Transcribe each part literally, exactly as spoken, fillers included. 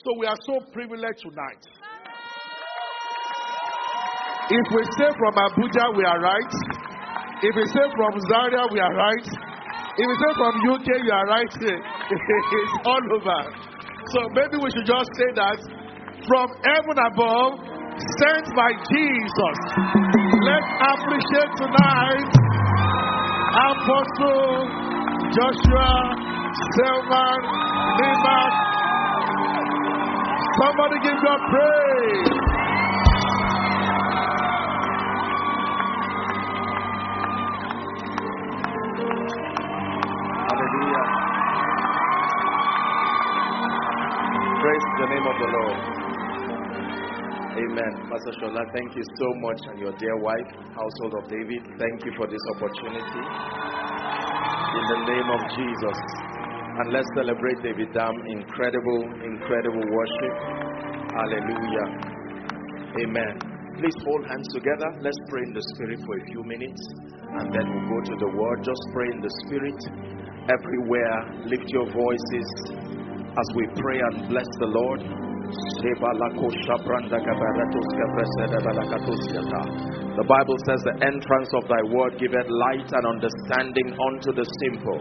So we are so privileged tonight. If we say from Abuja, we are right. If we say from Zaria, we are right. If we say from U K, you are right. It's all over. So maybe we should just say that from heaven above, sent by Jesus. Let's appreciate tonight Apostle Joshua Selman Limak. Somebody give God praise. Hallelujah. Praise the name of the Lord. Amen. Pastor Shola, thank you so much, and your dear wife, Household of David, thank you for this opportunity. In the name of Jesus. And let's celebrate David Dam. Incredible, incredible worship. Hallelujah. Amen. Please hold hands together. Let's pray in the Spirit for a few minutes, and then we'll go to the Word. Just pray in the Spirit. Everywhere, lift your voices as we pray and bless the Lord. The Bible says, the entrance of thy word giveth light and understanding unto the simple.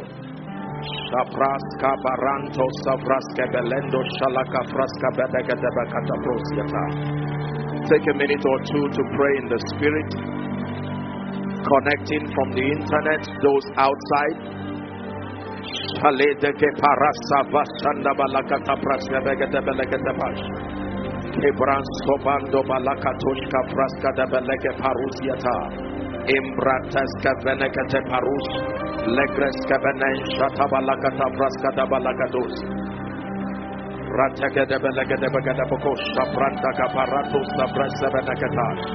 Take a minute or two to pray in the Spirit, connecting from the internet, those outside. Haledeke parasa vashanda balakata prasebegete belegete bash. Hebran sobando balakatoshka praska de beleke parusiata. Imbrateska venekete parus. Legreska venen shata balakata praska de balakados. Rateke de belegete begete bokos. Shabranda kaparatus sabrasa veneketash.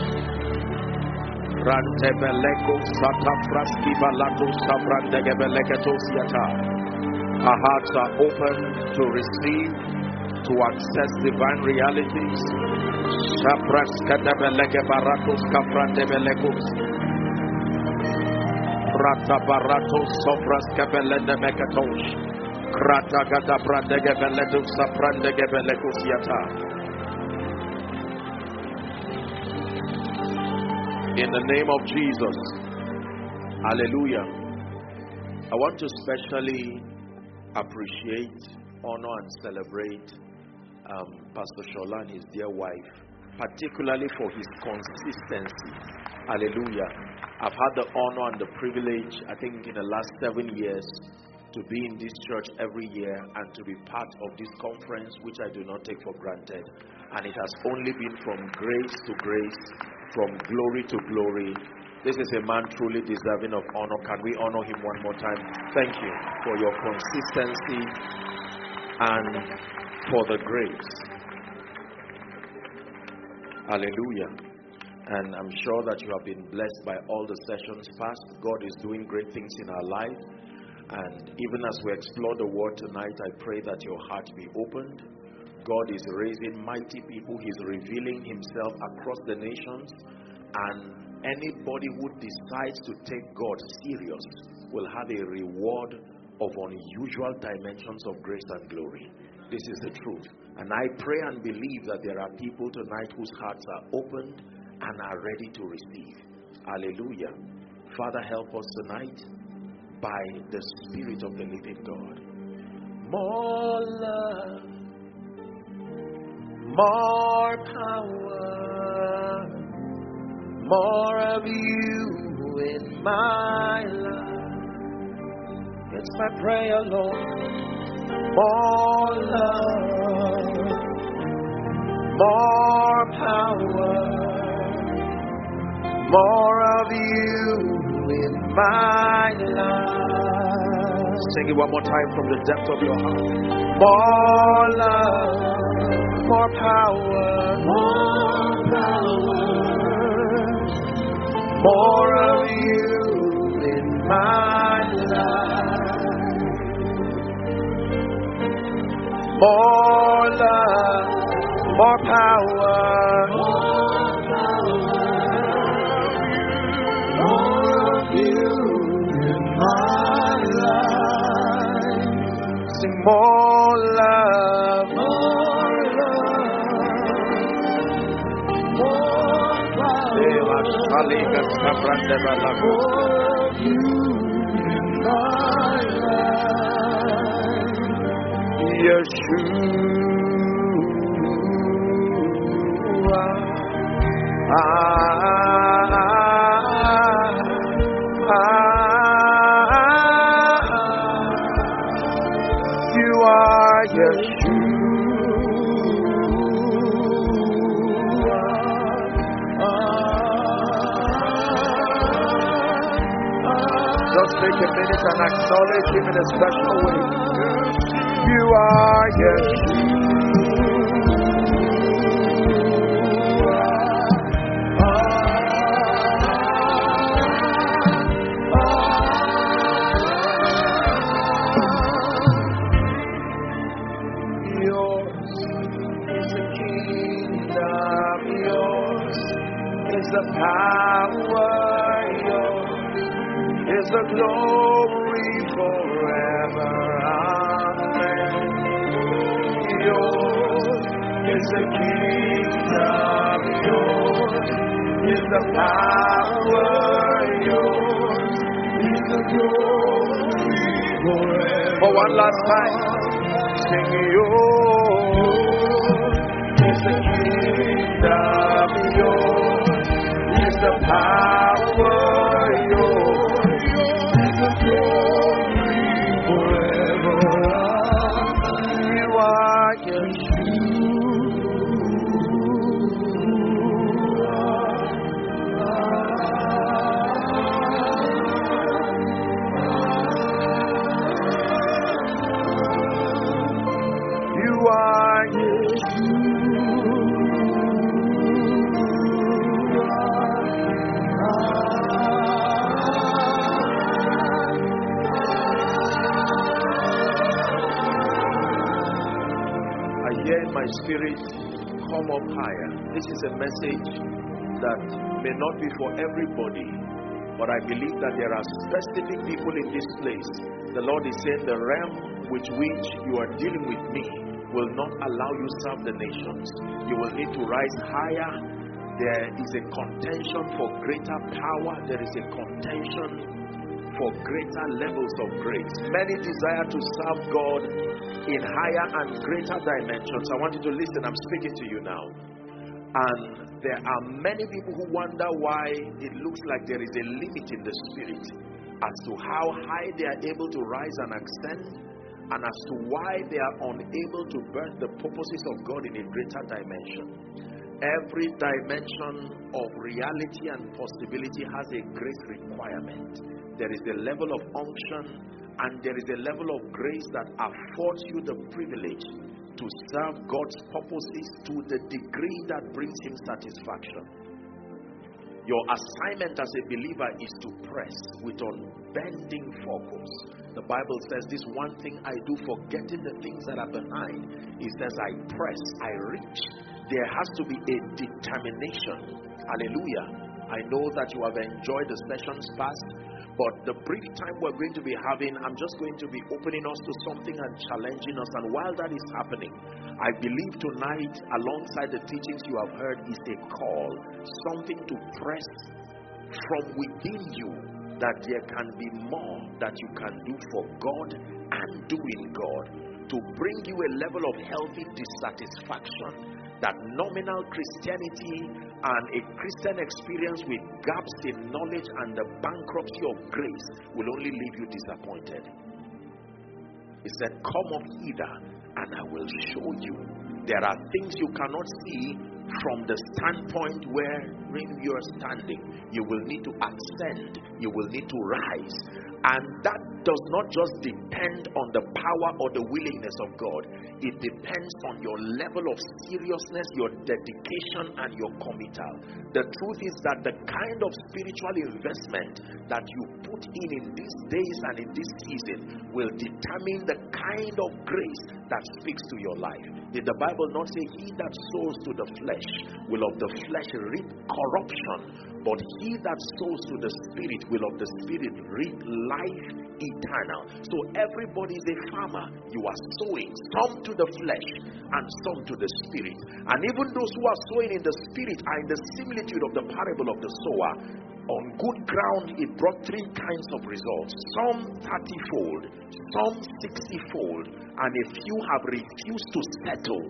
Rante beleko sata praski balatu sabrande gebeleketos yata. Our hearts are open to receive, to access divine realities. Shapraska de beleke baratos kaprande belekos. Rata baratos sopraska belende mekatosh. Krata gata brande gebeletus sabrande gebelekos yata. In the name of Jesus. Hallelujah. I want to specially appreciate, honor and celebrate um, Pastor Shola and his dear wife, particularly for his consistency. Hallelujah. I've had the honor and the privilege, I think in the last seven years, to be in this church every year and to be part of this conference, which I do not take for granted. And it has only been from grace to grace, from glory to glory. This is a man truly deserving of honor. Can we honor him one more time? Thank you for your consistency and for the grace. Hallelujah. And I'm sure that you have been blessed by all the sessions past. God is doing great things in our life. And even as we explore the word tonight, I pray that your heart be opened. God is raising mighty people. He's revealing himself across the nations. And anybody who decides to take God serious will have a reward of unusual dimensions of grace and glory. This is the truth. And I pray and believe that there are people tonight whose hearts are opened and are ready to receive. Hallelujah. Father, help us tonight by the Spirit of the living God. More love, more power, more of you in my life. It's my prayer, Lord. More love, more power, more of you in my life. Sing it one more time from the depth of your heart. More love, more power, more power, more of you in my life. More love, more power, more power, more of you in my life. Sing more love, more Maliga Sabrande Balago. Yeshua. Ah, ah, you are Yeshua. Just take a minute and acknowledge him in a special way. You are Yeshua. The power, yours is the glory forever. Amen. Yours is the kingdom, yours is the power, yours is the glory forever. For one last time, sing yours is the kingdom, yours. The power, yours, the glory forever. You are Yeshua. You are Yeshua. My spirit, come up higher. This is a message that may not be for everybody, but I believe that there are specific people in this place. The Lord is saying the realm with which you are dealing with me will not allow you to serve the nations. You will need to rise higher. There is a contention for greater power. There is a contention for greater levels of grace. Many desire to serve God in higher and greater dimensions. I want you to listen. I'm speaking to you now. And there are many people who wonder why it looks like there is a limit in the spirit as to how high they are able to rise and ascend, and as to why they are unable to birth the purposes of God in a greater dimension. Every dimension of reality and possibility has a grace requirement. There is a level of unction and there is a level of grace that affords you the privilege to serve God's purposes to the degree that brings him satisfaction. Your assignment as a believer is to press with unbending focus. The Bible says this one thing I do, forgetting the things that are behind. It says I press, I reach. There has to be a determination. Hallelujah. I know that you have enjoyed the sessions past, but the brief time we're going to be having, I'm just going to be opening us to something and challenging us. And while that is happening, I believe tonight, alongside the teachings you have heard, is a call, something to press from within you, that there can be more that you can do for God and do in God, to bring you a level of healthy dissatisfaction, that nominal Christianity and a Christian experience with gaps in knowledge and the bankruptcy of grace will only leave you disappointed. He said, come up hither and I will show you. There are things you cannot see from the standpoint wherein you are standing. You will need to ascend. You will need to rise. And that does not just depend on the power or the willingness of God. It depends on your level of seriousness, your dedication, and your committal. The truth is that the kind of spiritual investment that you put in in these days and in this season will determine the kind of grace that speaks to your life. Did the Bible not say, he that sows to the flesh will of the flesh reap corruption, But he that sows to the Spirit will of the Spirit reap life eternal. So everybody is a farmer. You are sowing, some to the flesh and some to the Spirit. And even those who are sowing in the Spirit are in the similitude of the parable of the sower. On good ground, it brought three kinds of results. Some thirty-fold, some sixty-fold, and a few have refused to settle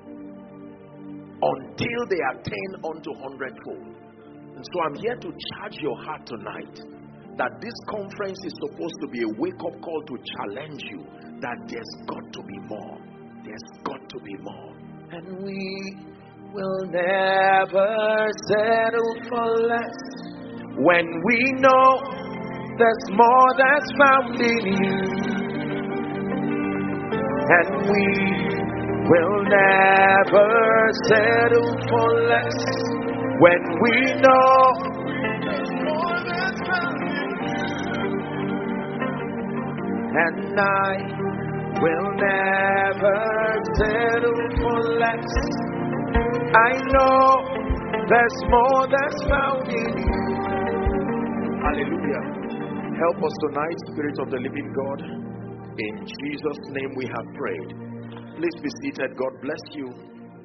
until they attain unto hundredfold. And so I'm here to charge your heart tonight that this conference is supposed to be a wake-up call to challenge you that there's got to be more. There's got to be more. And we will never settle for less when we know there's more that's found in you. And we will never settle for less when we know there's more that's found in you. And I will never settle for less. I know there's more that's found in you. Hallelujah. Help us tonight, Spirit of the living God. In Jesus' name we have prayed. Please be seated. God bless you.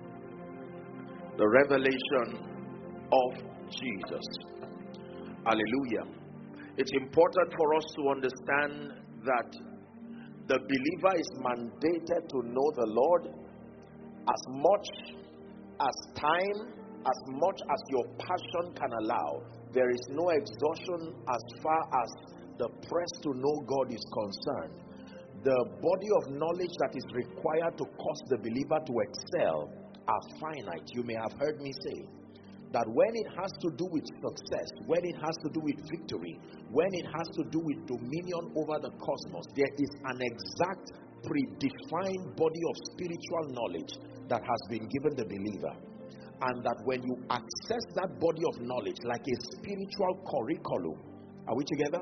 The revelation of Jesus. Hallelujah. It's important for us to understand that the believer is mandated to know the Lord as much as time, as much as your passion can allow. There is no exhaustion as far as the press to know God is concerned. The body of knowledge that is required to cause the believer to excel are finite. You may have heard me say that when it has to do with success, when it has to do with victory, when it has to do with dominion over the cosmos, there is an exact predefined body of spiritual knowledge that has been given the believer. And that when you access that body of knowledge like a spiritual curriculum, are we together?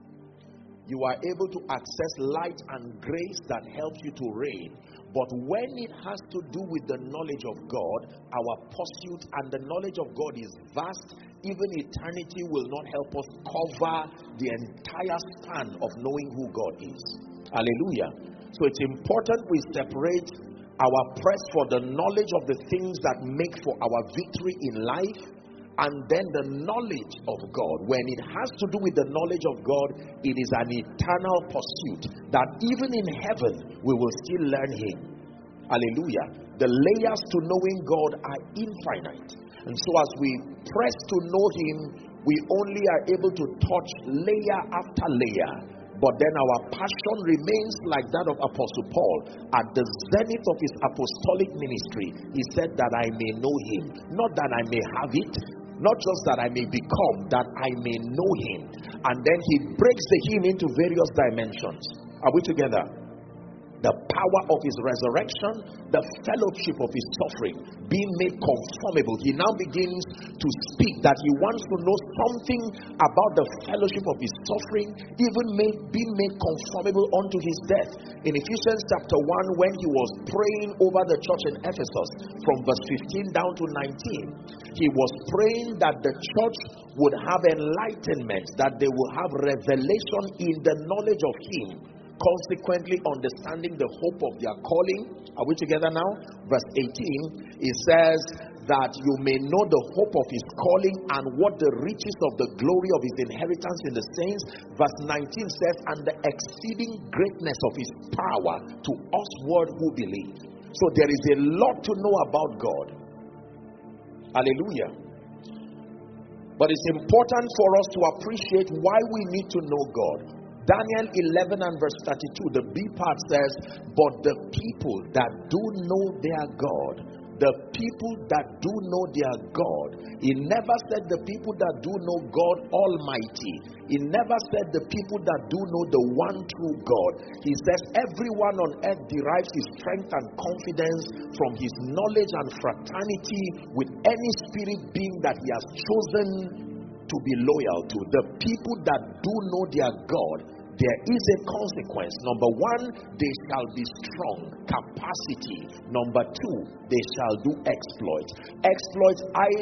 You are able to access light and grace that helps you to reign. But when it has to do with the knowledge of God, our pursuit and the knowledge of God is vast. Even eternity will not help us cover the entire span of knowing who God is. Hallelujah. So it's important we separate our press for the knowledge of the things that make for our victory in life, and then the knowledge of God. When it has to do with the knowledge of God, it is an eternal pursuit that even in heaven we will still learn Him. Hallelujah. The layers to knowing God are infinite. And so as we press to know Him, we only are able to touch layer after layer. But then our passion remains like that of Apostle Paul. At the zenith of his apostolic ministry, he said that I may know Him. Not that I may have it, not just that I may become, that I may know Him. And then he breaks the Him into various dimensions. Are we together? The power of His resurrection, the fellowship of His suffering, being made conformable. He now begins to speak that he wants to know something about the fellowship of His suffering, even made, being made conformable unto His death. In Ephesians chapter one, when he was praying over the church in Ephesus, from verse fifteen down to nineteen, he was praying that the church would have enlightenment, that they will have revelation in the knowledge of Him, consequently understanding the hope of their calling. Are we together now? Verse eighteen, it says that you may know the hope of His calling and what the riches of the glory of His inheritance in the saints. Verse nineteen says, and the exceeding greatness of His power to usward who believe. So there is a lot to know about God. Hallelujah. But it's important for us to appreciate why we need to know God. Daniel eleven and verse thirty-two, the B part says, but the people that do know their God, the people that do know their God. He never said the people that do know God Almighty. He never said the people that do know the one true God. He says everyone on earth derives his strength and confidence from his knowledge and fraternity with any spirit being that he has chosen to be loyal to. The people that do know their God, there is a consequence. Number one, they shall be strong. Capacity. Number two, they shall do exploits. Exploits, I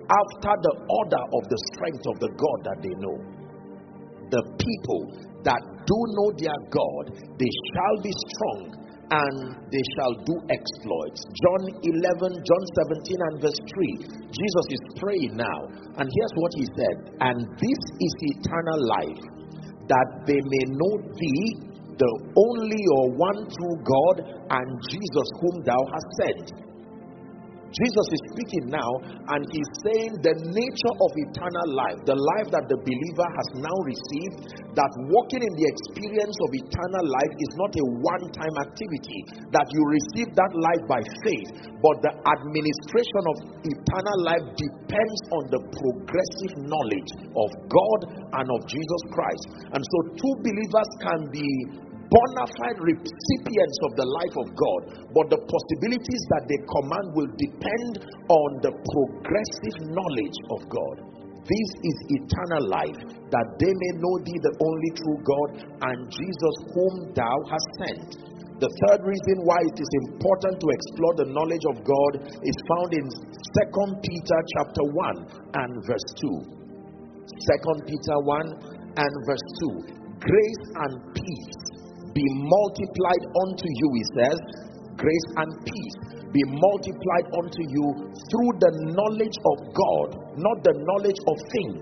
after the order of the strength of the God that they know. The people that do know their God, they shall be strong and they shall do exploits. John eleven, John seventeen and verse three. Jesus is praying now, and here's what he said: and this is eternal life, that they may know thee, the only or one true God, and Jesus whom thou hast sent. Jesus is speaking now, and he's saying the nature of eternal life, the life that the believer has now received, that walking in the experience of eternal life is not a one-time activity, that you receive that life by faith, but the administration of eternal life depends on the progressive knowledge of God and of Jesus Christ. And so two believers can be bona fide recipients of the life of God, but the possibilities that they command will depend on the progressive knowledge of God. This is eternal life, that they may know thee, the only true God, and Jesus whom thou hast sent. The third reason why it is important to explore the knowledge of God is found in Second Peter chapter one and verse two. Second Peter one and verse two. Grace and peace be multiplied unto you, he says. Grace and peace be multiplied unto you through the knowledge of God, not the knowledge of things.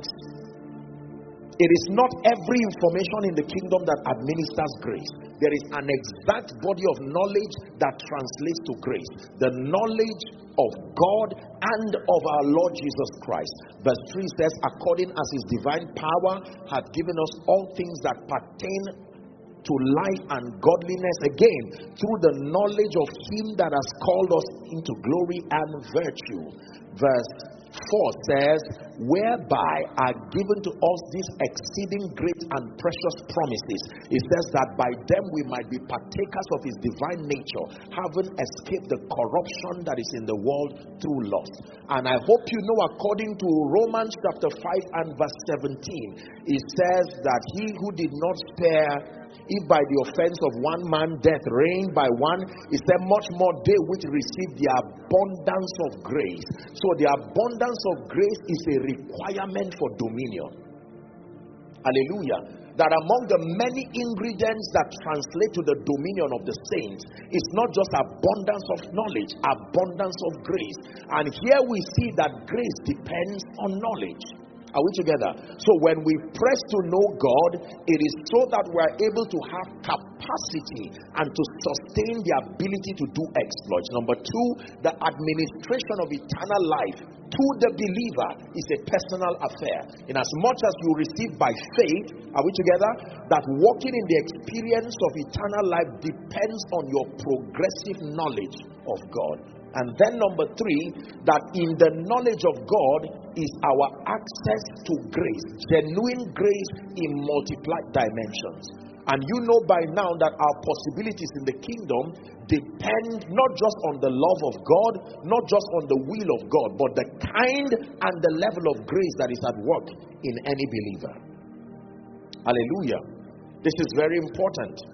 It is not every information in the kingdom that administers grace. There is an exact body of knowledge that translates to grace. The knowledge of God and of our Lord Jesus Christ. Verse three says, according as his divine power hath given us all things that pertain to life and godliness, again, through the knowledge of him that has called us into glory and virtue. Verse four says, whereby are given to us these exceeding great and precious promises. It says that by them we might be partakers of his divine nature, having escaped the corruption that is in the world through lust. And I hope you know, according to Romans chapter five and verse seventeen, it says that he who did not spare, if by the offense of one man death reigned by one, is there much more they which receive the abundance of grace. So the abundance of grace is a requirement for dominion. Hallelujah. That among the many ingredients that translate to the dominion of the saints, it's not just abundance of knowledge, abundance of grace. And here we see that grace depends on knowledge. Are we together? So when we press to know God, it is so that we are able to have capacity and to sustain the ability to do exploits. Number two, the administration of eternal life to the believer is a personal affair. In as much as you receive by faith, are we together? That walking in the experience of eternal life depends on your progressive knowledge of God. And then number three, that in the knowledge of God is our access to grace, genuine grace in multiplied dimensions. And you know by now that our possibilities in the kingdom depend not just on the love of God, not just on the will of God, but the kind and the level of grace that is at work in any believer. Hallelujah. This is very important.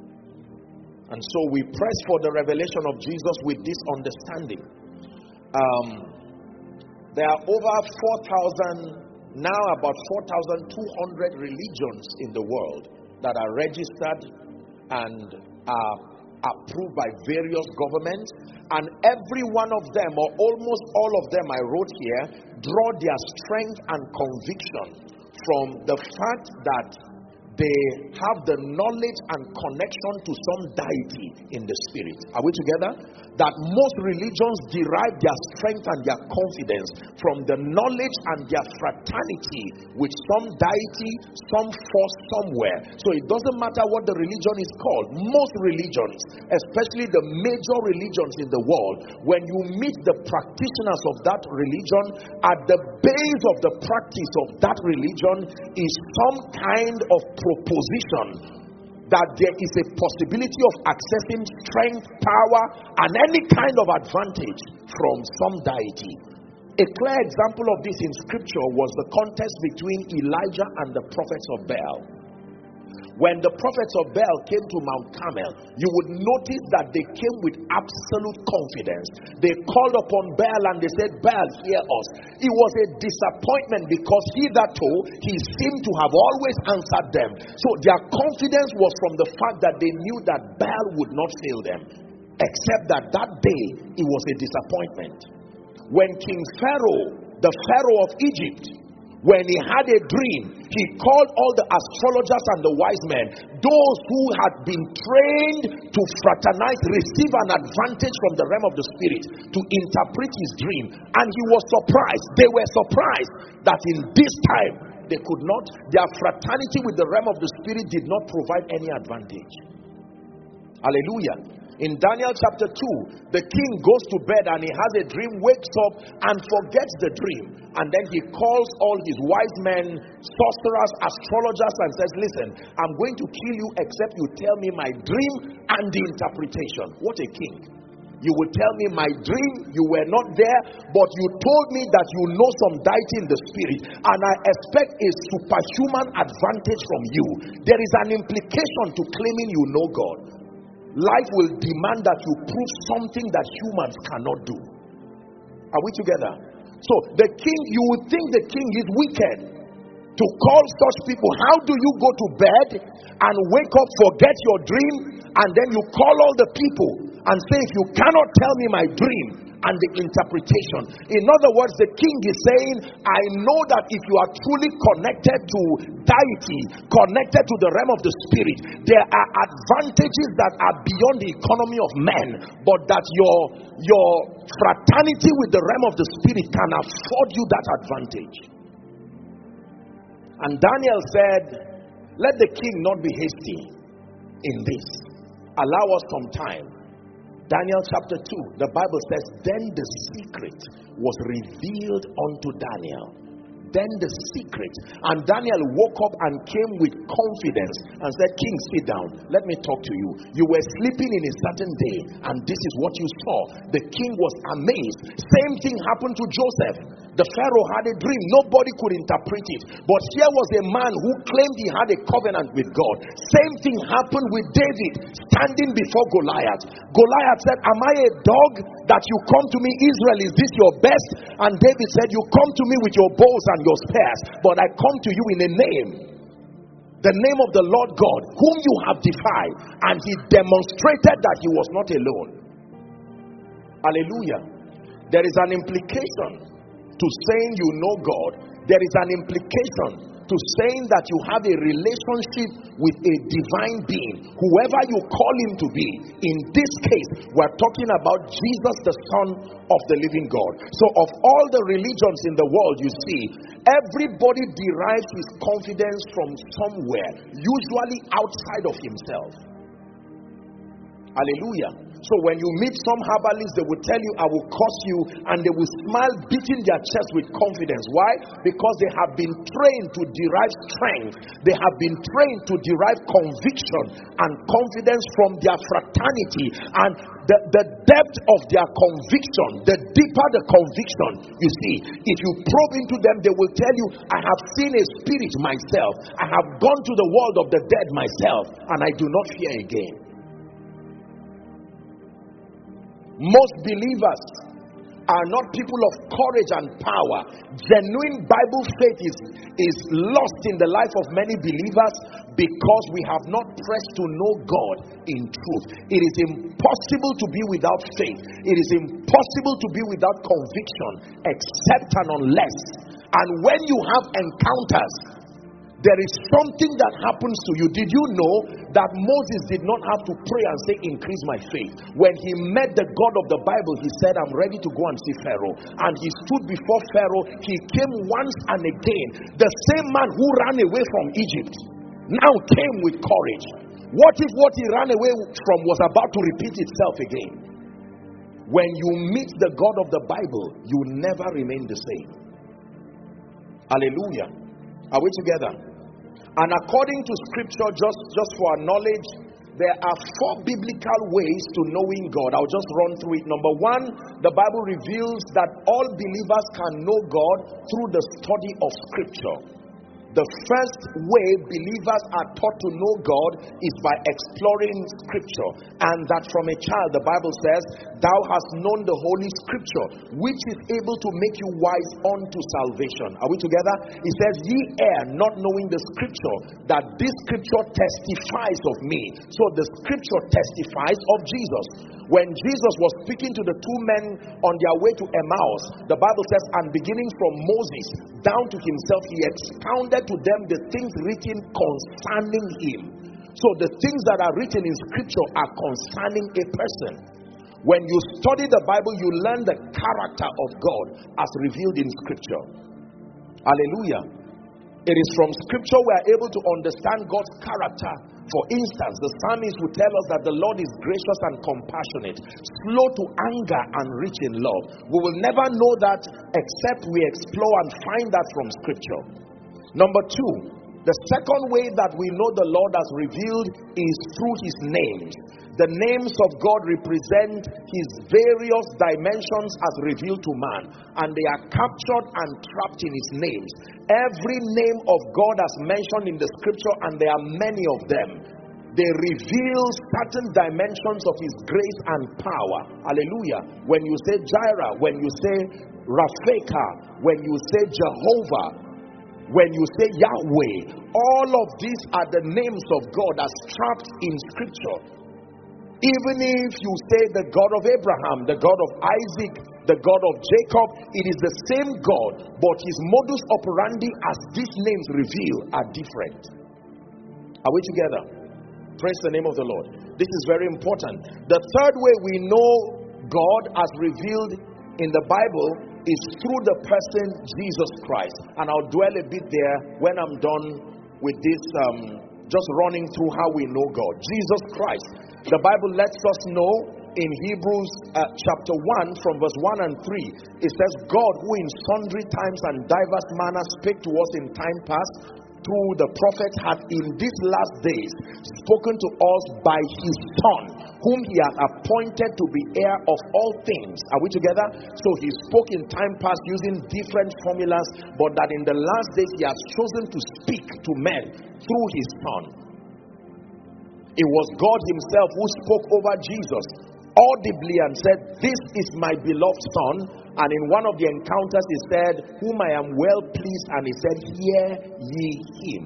And so we press for the revelation of Jesus with this understanding. Um, there are over four thousand, now about four thousand two hundred religions in the world that are registered and are approved by various governments. And every one of them, or almost all of them I wrote here, draw their strength and conviction from the fact that they have the knowledge and connection to some deity in the spirit. Are we together? That most religions derive their strength and their confidence from the knowledge and their fraternity with some deity, some force somewhere. So it doesn't matter what the religion is called. Most religions, especially the major religions in the world, when you meet the practitioners of that religion, at the base of the practice of that religion is some kind of proposition that there is a possibility of accessing strength, power, and any kind of advantage from some deity. A clear example of this in scripture was the contest between Elijah and the prophets of Baal. When the prophets of Baal came to Mount Carmel, you would notice that they came with absolute confidence. They called upon Baal and they said, Baal, hear us. It was a disappointment because hitherto he seemed to have always answered them. So their confidence was from the fact that they knew that Baal would not fail them. Except that that day, it was a disappointment. When King Pharaoh, the Pharaoh of Egypt, when he had a dream, he called all the astrologers and the wise men, those who had been trained to fraternize, receive an advantage from the realm of the spirit, to interpret his dream. And he was surprised. They were surprised that in this time they could not, their fraternity with the realm of the spirit did not provide any advantage. Hallelujah. In Daniel chapter two, the king goes to bed and he has a dream, wakes up and forgets the dream. And then he calls all his wise men, sorcerers, astrologers and says, listen, I'm going to kill you except you tell me my dream and the interpretation. What a king. You will tell me my dream, you were not there, but you told me that you know some deity in the spirit, and I expect a superhuman advantage from you. There is an implication to claiming you know God. Life will demand that you prove something that humans cannot do. Are we together? So the king, you would think the king is wicked to call such people. How do you go to bed and wake up, forget your dream, and then you call all the people and say, if you cannot tell me my dream and the interpretation. In other words, the king is saying, I know that if you are truly connected to deity, connected to the realm of the spirit, there are advantages that are beyond the economy of men, but that your your fraternity with the realm of the spirit can afford you that advantage. And Daniel said, let the king not be hasty in this. Allow us some time. Daniel chapter two, the Bible says, then the secret was revealed unto Daniel. Then the secret. And Daniel woke up and came with confidence and said, king, sit down. Let me talk to you. You were sleeping in a certain day and this is what you saw. The king was amazed. Same thing happened to Joseph. The Pharaoh had a dream. Nobody could interpret it. But here was a man who claimed he had a covenant with God. Same thing happened with David standing before Goliath. Goliath said, am I a dog that you come to me, Israel? Is this your best? And David said, you come to me with your bows and your spears, but I come to you in a name. The name of the Lord God, whom you have defied. And he demonstrated that he was not alone. Hallelujah. There is an implication to saying you know God. There is an implication to saying that you have a relationship with a divine being, whoever you call him to be. In this case, we're talking about Jesus, the Son of the living God. So of all the religions in the world, you see, everybody derives his confidence from somewhere, usually outside of himself. Hallelujah. So when you meet some herbalists, they will tell you, I will curse you, and they will smile, beating their chest with confidence. Why? Because they have been trained to derive strength. They have been trained to derive conviction and confidence from their fraternity. And the, the depth of their conviction, the deeper the conviction, you see, if you probe into them, they will tell you, I have seen a spirit myself. I have gone to the world of the dead myself, and I do not fear again. Most believers are not people of courage and power. Genuine Bible faith is, is lost in the life of many believers because we have not pressed to know God in truth. It is impossible to be without faith. It is impossible to be without conviction, except and unless. And when you have encounters, there is something that happens to you. Did you know that Moses did not have to pray and say, increase my faith? When he met the God of the Bible, he said, I'm ready to go and see Pharaoh. And he stood before Pharaoh. He came once and again. The same man who ran away from Egypt now came with courage. What if what he ran away from was about to repeat itself again? When you meet the God of the Bible, you never remain the same. Hallelujah. Are we together? And according to scripture, just, just for our knowledge, there are four biblical ways to knowing God. I'll just run through it. Number one, the Bible reveals that all believers can know God through the study of scripture. The first way believers are taught to know God is by exploring Scripture. And that from a child, the Bible says, thou hast known the Holy Scripture, which is able to make you wise unto salvation. Are we together? It says, ye err, not knowing the Scripture, that this Scripture testifies of me. So the Scripture testifies of Jesus. When Jesus was speaking to the two men on their way to Emmaus, the Bible says, and beginning from Moses down to himself, he expounded to them the things written concerning him. So the things that are written in Scripture are concerning a person. When you study the Bible, you learn the character of God as revealed in Scripture. Hallelujah. It is from Scripture we are able to understand God's character. For instance, the psalmist would tell us that the Lord is gracious and compassionate, slow to anger and rich in love. We will never know that except we explore and find that from Scripture. Number two, the second way that we know the Lord has revealed is through his names. The names of God represent his various dimensions as revealed to man, and they are captured and trapped in his names. Every name of God as mentioned in the Scripture, and there are many of them, they reveal certain dimensions of his grace and power. Hallelujah. When you say Jireh, when you say Rafeka, when you say Jehovah, when you say Yahweh, all of these are the names of God as trapped in Scripture. Even if you say the God of Abraham, the God of Isaac, the God of Jacob, it is the same God, but his modus operandi as these names reveal are different. Are we together? Praise the name of the Lord. This is very important. The third way we know God as revealed in the Bible is through the person Jesus Christ. And I'll dwell a bit there when I'm done with this, um, just running through how we know God. Jesus Christ. The Bible lets us know in Hebrews uh, chapter one from verse one and three. It says, God who in sundry times and diverse manners spake to us in time past through the prophets hath in these last days spoken to us by his Son, whom he hath appointed to be heir of all things. Are we together? So he spoke in time past using different formulas, but that in the last days he has chosen to speak to men through his Son. It was God himself who spoke over Jesus audibly and said, this is my beloved Son. And in one of the encounters he said, whom I am well pleased, and he said, hear ye him.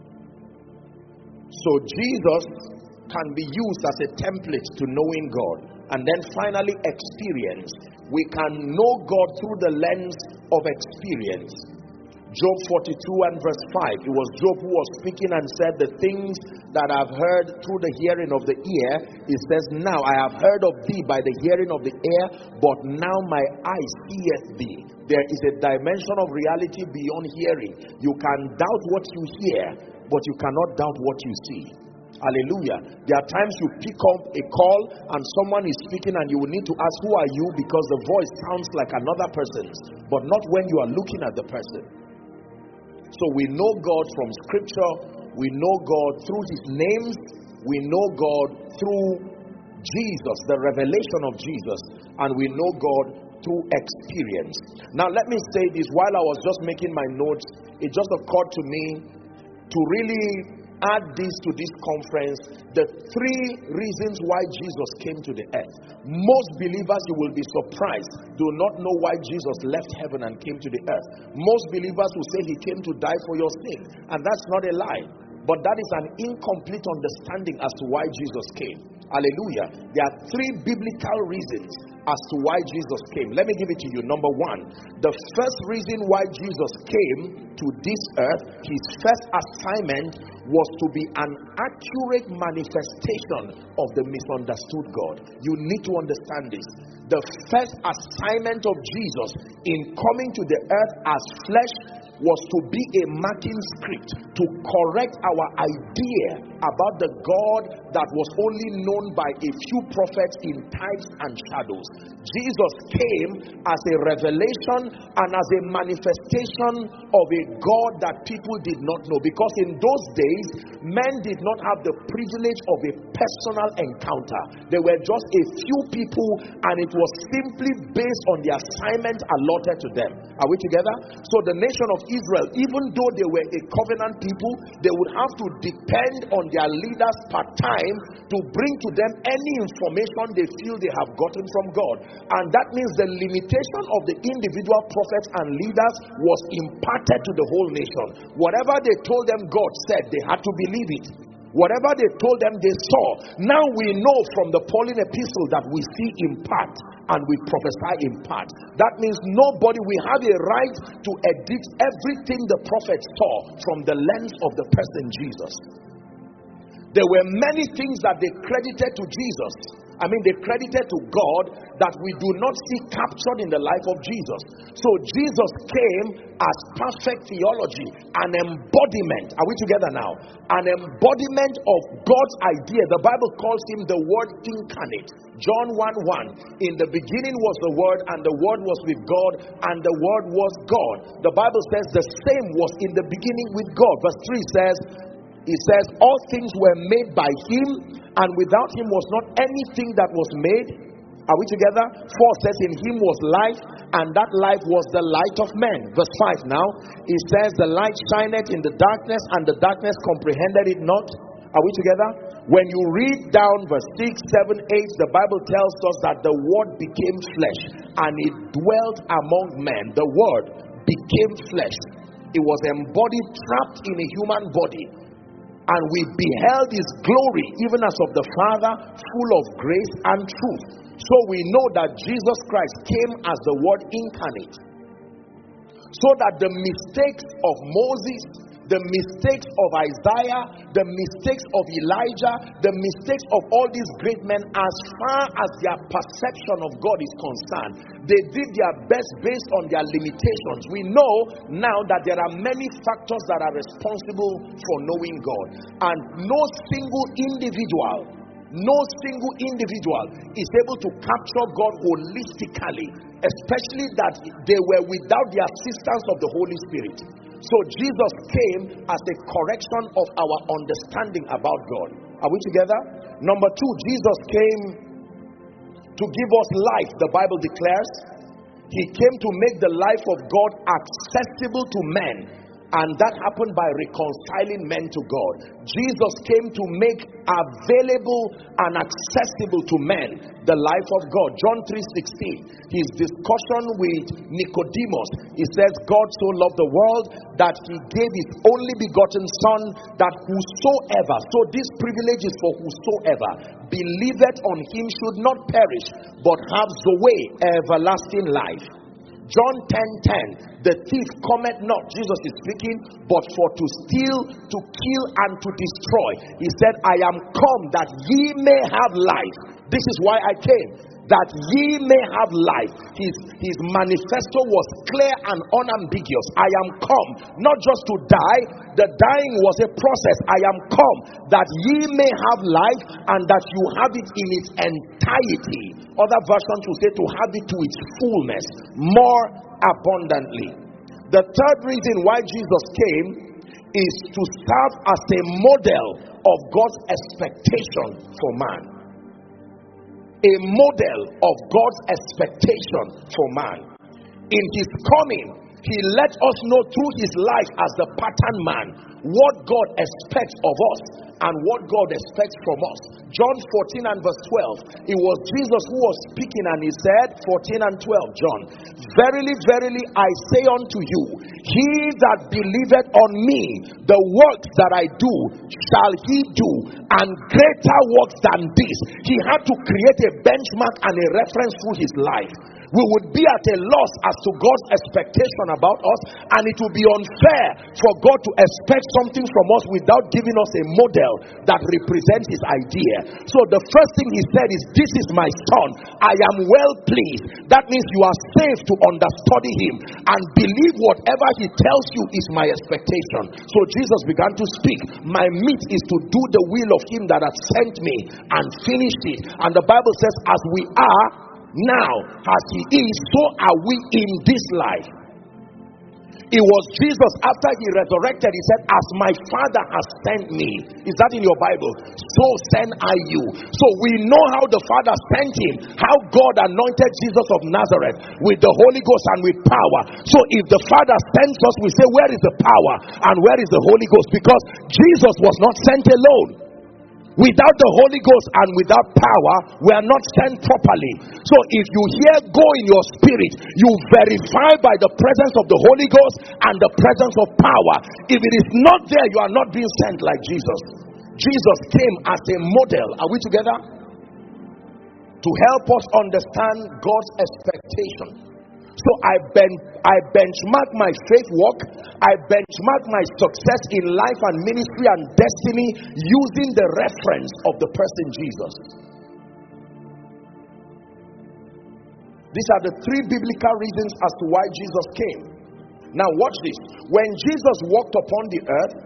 So Jesus can be used as a template to knowing God. And then finally, experience. We can know God through the lens of experience. Job forty-two and verse five. It was Job who was speaking and said, the things that I've heard through the hearing of the ear, it says, now I have heard of thee by the hearing of the ear, but now my eye seeth thee. There is a dimension of reality beyond hearing. You can doubt what you hear, but you cannot doubt what you see. Hallelujah. There are times you pick up a call and someone is speaking and you will need to ask, who are you? Because the voice sounds like another person's, but not when you are looking at the person. So we know God from Scripture, we know God through his names, we know God through Jesus, the revelation of Jesus, and we know God through experience. Now let me say this, while I was just making my notes, it just occurred to me to really add this to this conference, the three reasons why Jesus came to the earth. Most believers, you will be surprised, do not know why Jesus left heaven and came to the earth. Most believers will say he came to die for your sin, and that's not a lie. But that is an incomplete understanding as to why Jesus came. Hallelujah. There are three biblical reasons as to why Jesus came. Let me give it to you. Number one, the first reason why Jesus came to this earth, his first assignment was to be an accurate manifestation of the misunderstood God. You need to understand this. The first assignment of Jesus in coming to the earth as flesh was to be a marking script to correct our idea about the God that was only known by a few prophets in types and shadows. Jesus came as a revelation and as a manifestation of a God that people did not know, because in those days men did not have the privilege of a personal encounter. There were just a few people, and it was simply based on the assignment allotted to them. Are we together? So the nation of Israel, even though they were a covenant people, they would have to depend on their leaders part time to bring to them any information they feel they have gotten from God. And that means the limitation of the individual prophets and leaders was imparted to the whole nation. Whatever they told them God said, they had to believe it. Whatever they told them they saw. Now we know from the Pauline epistle that we see in part and we prophesy in part. That means nobody, we have a right to edit everything the prophet saw from the lens of the person Jesus. There were many things that they credited to Jesus. I mean, they credited to God that we do not see captured in the life of Jesus. So Jesus came as perfect theology, an embodiment. Are we together now? An embodiment of God's idea. The Bible calls him the Word incarnate. John one one. In the beginning was the Word, and the Word was with God, and the Word was God. The Bible says the same was in the beginning with God. Verse three says, it says, all things were made by him, and without him was not anything that was made. Are we together? four says, in him was life, and that life was the light of men. Verse five now, it says, the light shineth in the darkness, and the darkness comprehended it not. Are we together? When you read down verse six, seven, eight, the Bible tells us that the Word became flesh, and it dwelt among men. The Word became flesh. It was embodied, trapped in a human body. And we beheld his glory, even as of the Father, full of grace and truth. So we know that Jesus Christ came as the Word incarnate. So that the mistakes of Moses, the mistakes of Isaiah, the mistakes of Elijah, the mistakes of all these great men, as far as their perception of God is concerned, they did their best based on their limitations. We know now that there are many factors that are responsible for knowing God. And no single individual, no single individual is able to capture God holistically, especially that they were without the assistance of the Holy Spirit. So Jesus came as a correction of our understanding about God. Are we together? Number two, Jesus came to give us life, the Bible declares. He came to make the life of God accessible to men. And that happened by reconciling men to God. Jesus came to make available and accessible to men the life of God. John three sixteen, his discussion with Nicodemus, he says, God so loved the world that he gave his only begotten Son, that whosoever, so this privilege is for whosoever, believeth on him should not perish, but have Zoe, everlasting life. John ten ten, the thief cometh not, Jesus is speaking, but for to steal, to kill, and to destroy. He said, I am come that ye may have life. This is why I came, that ye may have life. His, his manifesto was clear and unambiguous. I am come, not just to die. The dying was a process. I am come, that ye may have life, and that you have it in its entirety. Other versions will say to have it to its fullness, more abundantly. The third reason why Jesus came is to serve as a model of God's expectation for man. A model of God's expectation for man. In his coming, he let us know through his life as the pattern man what God expects of us and what God expects from us. John fourteen and verse twelve. It was Jesus who was speaking, and he said, fourteen and twelve, John, verily, verily, I say unto you, he that believeth on me, the works that I do shall he do, and greater works than this. He had to create a benchmark and a reference through his life. We would be at a loss as to God's expectation about us, and it would be unfair for God to expect something from us without giving us a model that represents his idea. So the first thing he said is, this is my son, I am well pleased. That means you are safe to understudy him and believe whatever he tells you is my expectation. So Jesus began to speak, my meat is to do the will of him that hath sent me and finish it. And the Bible says, as we are now, as he is, so are we in this life. It was Jesus after he resurrected. He said, as my Father has sent me. Is that in your Bible? So send I you. So we know how the Father sent him, how God anointed Jesus of Nazareth with the Holy Ghost and with power. So if the Father sends us, we say, where is the power and where is the Holy Ghost? Because Jesus was not sent alone. Without the Holy Ghost and without power, we are not sent properly. So if you hear go in your spirit, you verify by the presence of the Holy Ghost and the presence of power. If it is not there, you are not being sent like Jesus. Jesus came as a model. Are we together? To help us understand God's expectation. So I ben I benchmark my faith walk, I benchmark my success in life and ministry and destiny using the reference of the person Jesus. These are the three biblical reasons as to why Jesus came. Now watch this. When Jesus walked upon the earth,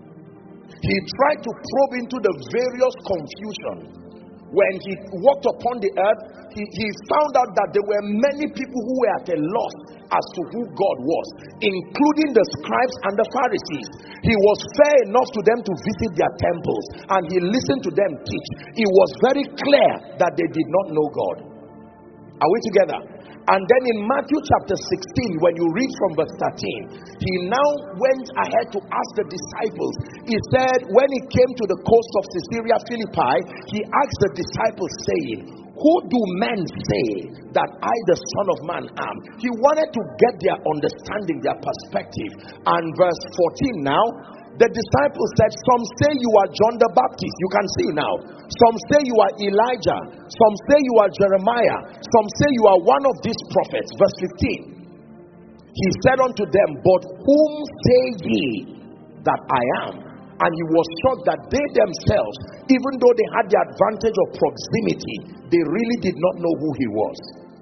he tried to probe into the various confusion. When he walked upon the earth, he, he found out that there were many people who were at a loss as to who God was, including the scribes and the Pharisees. He was fair enough to them to visit their temples, and he listened to them teach. It was very clear that they did not know God. Are we together? And then in Matthew chapter sixteen, when you read from verse thirteen, he now went ahead to ask the disciples. He said, when he came to the coast of Caesarea Philippi, he asked the disciples saying, who do men say that I, the Son of Man, am? He wanted to get their understanding, their perspective. And verse fourteen now, the disciples said, some say you are John the Baptist. You can see now. Some say you are Elijah. Some say you are Jeremiah. Some say you are one of these prophets. Verse fifteen. He said unto them, but whom say ye that I am? And he was shocked that they themselves, even though they had the advantage of proximity, they really did not know who he was.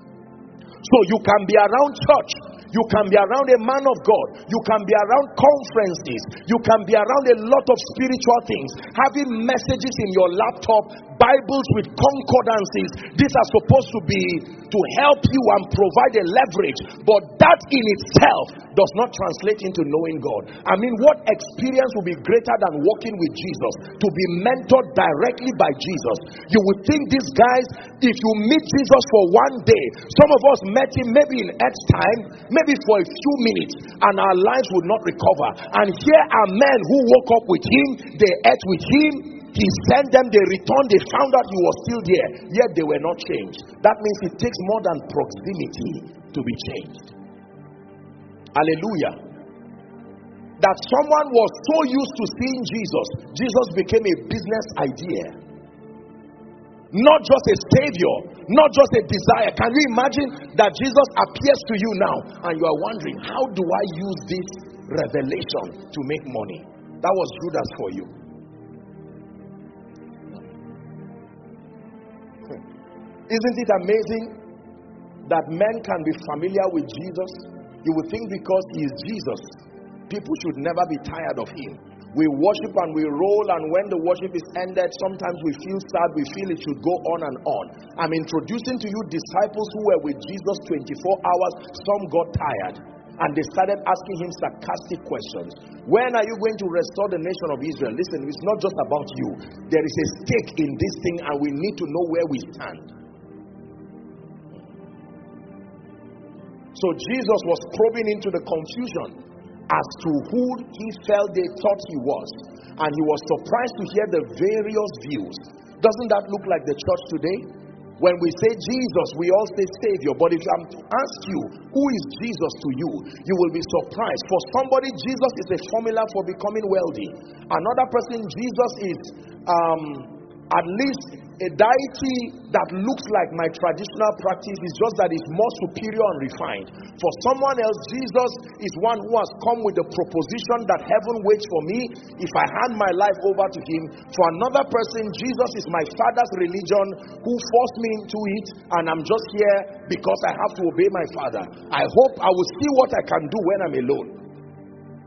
So you can be around church, you can be around a man of God, you can be around conferences, you can be around a lot of spiritual things, having messages in your laptop, Bibles with concordances. These are supposed to be to help you and provide a leverage, but that in itself does not translate into knowing God. I mean, what experience will be greater than walking with Jesus, to be mentored directly by Jesus? You would think these guys, if you meet Jesus for one day, some of us met him maybe in Earth's time, maybe for a few minutes, and our lives would not recover. And here are men who woke up with him, they ate with him, he sent them, they returned, they found out he was still there, yet they were not changed. That means it takes more than proximity to be changed. Hallelujah. That someone was so used to seeing Jesus, Jesus became a business idea. Not just a savior, not just a desire. Can you imagine that Jesus appears to you now and you are wondering, how do I use this revelation to make money? That was Judas for you. Isn't it amazing that men can be familiar with Jesus? You would think because he is Jesus, people should never be tired of him. We worship and we roll, and when the worship is ended, sometimes we feel sad, we feel it should go on and on. I'm introducing to you disciples who were with Jesus twenty-four hours. Some got tired and they started asking him sarcastic questions. When are you going to restore the nation of Israel? Listen, it's not just about you. There is a stake in this thing, and we need to know where we stand. So Jesus was probing into the confusion as to who he felt they thought he was. And he was surprised to hear the various views. Doesn't that look like the church today? When we say Jesus, we all say Savior. But if I'm to ask you, who is Jesus to you? You will be surprised. For somebody, Jesus is a formula for becoming wealthy. Another person, Jesus is um, at least a deity that looks like my traditional practice. Is just that it's more superior and refined. For someone else, Jesus is one who has come with the proposition that heaven waits for me if I hand my life over to him. For another person, Jesus is my father's religion who forced me into it, and I'm just here because I have to obey my father. I hope I will see what I can do when I'm alone.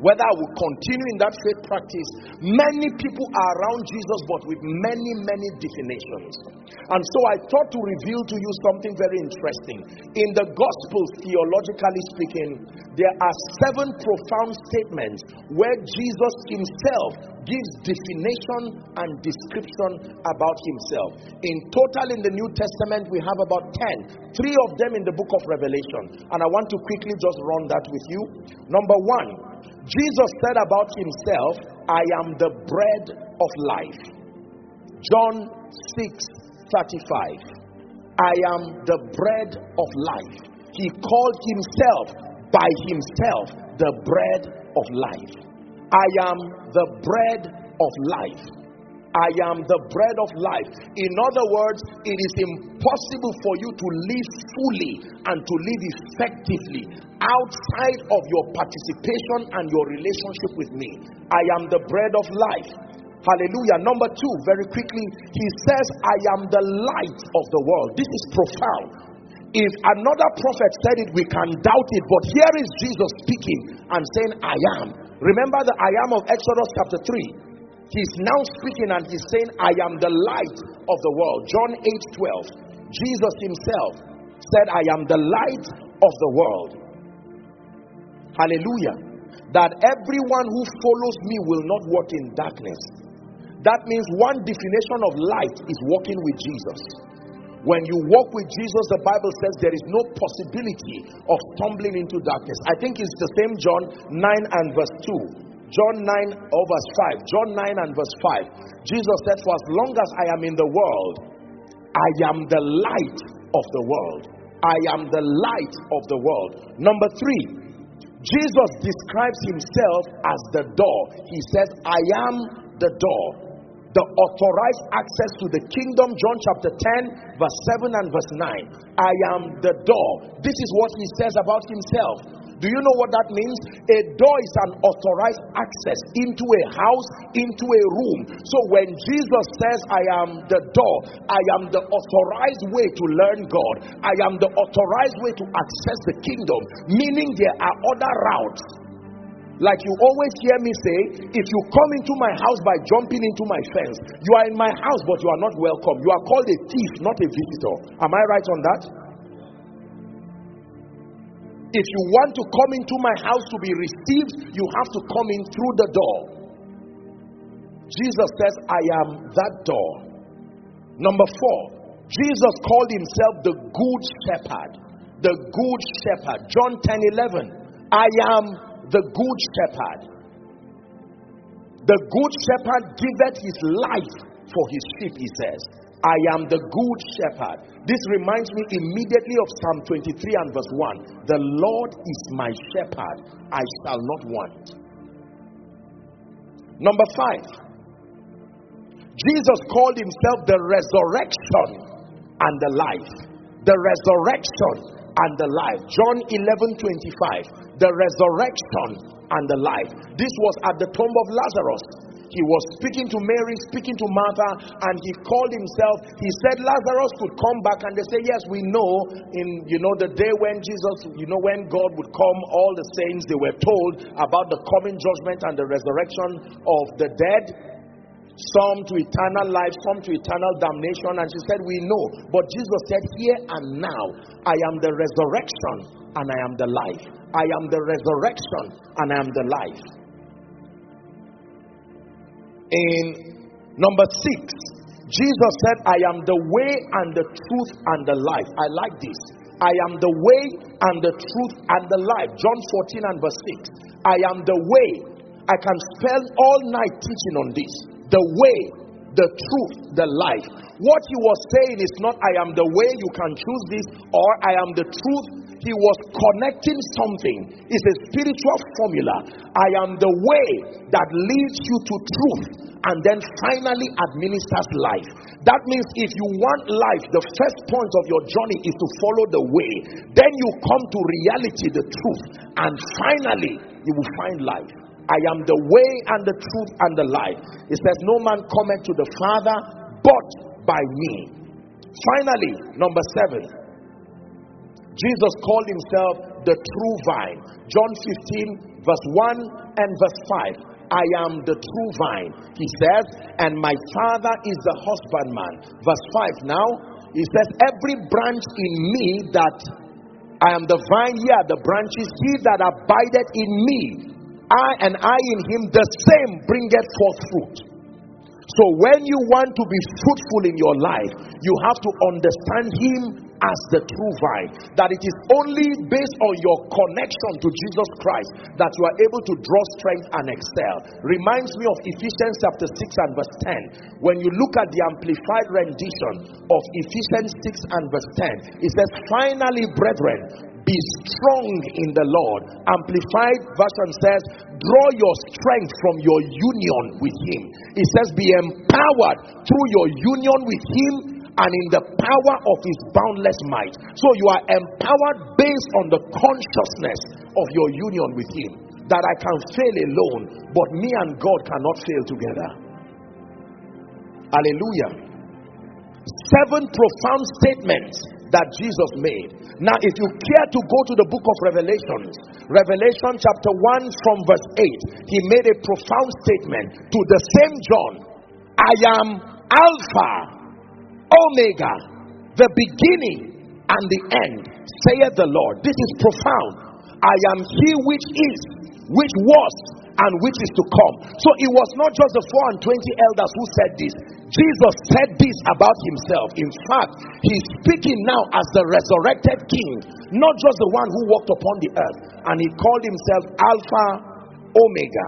whether I will continue in that faith practice. Many people are around Jesus, but with many, many definitions. And so I thought to reveal to you something very interesting. In the Gospels, theologically speaking, there are seven profound statements where Jesus himself gives definition and description about himself. In total, in the New Testament, we have about ten. Three of them in the book of Revelation. And I want to quickly just run that with you. Number one, Jesus said about himself, I am the bread of life. John six thirty-five. I am the bread of life. He called himself by himself the bread of life. I am the bread of life. I am the bread of life. In other words, it is impossible for you to live fully and to live effectively outside of your participation and your relationship with me. I am the bread of life. Hallelujah. Number two, very quickly, he says, I am the light of the world. This is profound. If another prophet said it, we can doubt it. But here is Jesus speaking and saying, I am. Remember the I am of Exodus chapter three. He's now speaking and he's saying, I am the light of the world. John eight twelve. Jesus himself said, I am the light of the world. Hallelujah. That everyone who follows me will not walk in darkness. That means one definition of light is walking with Jesus. When you walk with Jesus, the Bible says there is no possibility of stumbling into darkness. I think it's the same John nine and verse two. John nine or verse five. John nine and verse five. Jesus said, for as long as I am in the world, I am the light of the world. I am the light of the world. Number three, Jesus describes himself as the door. He says, I am the door. The authorized access to the kingdom. John chapter ten verse seven and verse nine. I am the door. This is what he says about himself. Do you know what that means? A door is an authorized access into a house, into a room. So when Jesus says, I am the door, I am the authorized way to learn God. I am the authorized way to access the kingdom. Meaning there are other routes. Like you always hear me say, if you come into my house by jumping into my fence, you are in my house but you are not welcome. You are called a thief, not a visitor. Am I right on that? If you want to come into my house to be received, you have to come in through the door. Jesus says, I am that door. Number four, Jesus called himself the good shepherd. The good shepherd. John ten eleven. I am the good shepherd. The good shepherd giveth his life for his sheep, he says. I am the good shepherd. This reminds me immediately of Psalm twenty-three and verse one. The Lord is my shepherd, I shall not want. Number five, Jesus called himself the resurrection and the life. The resurrection and the life. John eleven twenty-five. The resurrection and the life. This was at the tomb of Lazarus. He was speaking to Mary, speaking to Martha, and he called himself. He said Lazarus could come back, and they say, yes, we know in, you know, the day when Jesus, you know, when God would come, all the saints, they were told about the coming judgment and the resurrection of the dead. Some to eternal life, some to eternal damnation. And she said, we know. But Jesus said, here and now, I am the resurrection and I am the life. I am the resurrection and I am the life. In number six, Jesus said, I am the way and the truth and the life. I like this. I am the way and the truth and the life. John fourteen and verse six. I am the way. I can spend all night teaching on this. The way, the truth, the life. What he was saying is not, I am the way, you can choose this, or I am the truth. He was connecting something. It's a spiritual formula. I am the way that leads you to truth and then finally administers life. That means if you want life, the first point of your journey is to follow the way. Then you come to reality, the truth, and finally you will find life. I am the way and the truth and the life. It says, no man cometh to the Father but by me. Finally, number seven, Jesus called himself the true vine. John fifteen, verse one and verse five. I am the true vine. He says, and my Father is the husbandman. Verse five now, he says, every branch in me that I am the vine, here are the branches, he that abideth in me, I and I in him, the same bringeth forth fruit. So when you want to be fruitful in your life, you have to understand him as the true vine. That it is only based on your connection to Jesus Christ that you are able to draw strength and excel. Reminds me of Ephesians chapter six and verse ten. When you look at the amplified rendition of Ephesians six and verse ten, it says, finally, brethren, be strong in the Lord. Amplified version says, draw your strength from your union with him. It says, be empowered through your union with him and in the power of his boundless might. So you are empowered based on the consciousness of your union with him. That I can fail alone, but me and God cannot fail together. Hallelujah. Seven profound statements that Jesus made. Now, if you care to go to the book of Revelation, Revelation chapter one from verse eight, he made a profound statement to the same John. I am Alpha, Omega, the beginning and the end, saith the Lord. This is profound. I am he which is, which was, and which is to come. So it was not just the four and twenty elders who said this. Jesus said this about himself. In fact, he's speaking now as the resurrected king, not just the one who walked upon the earth. And he called himself Alpha, Omega,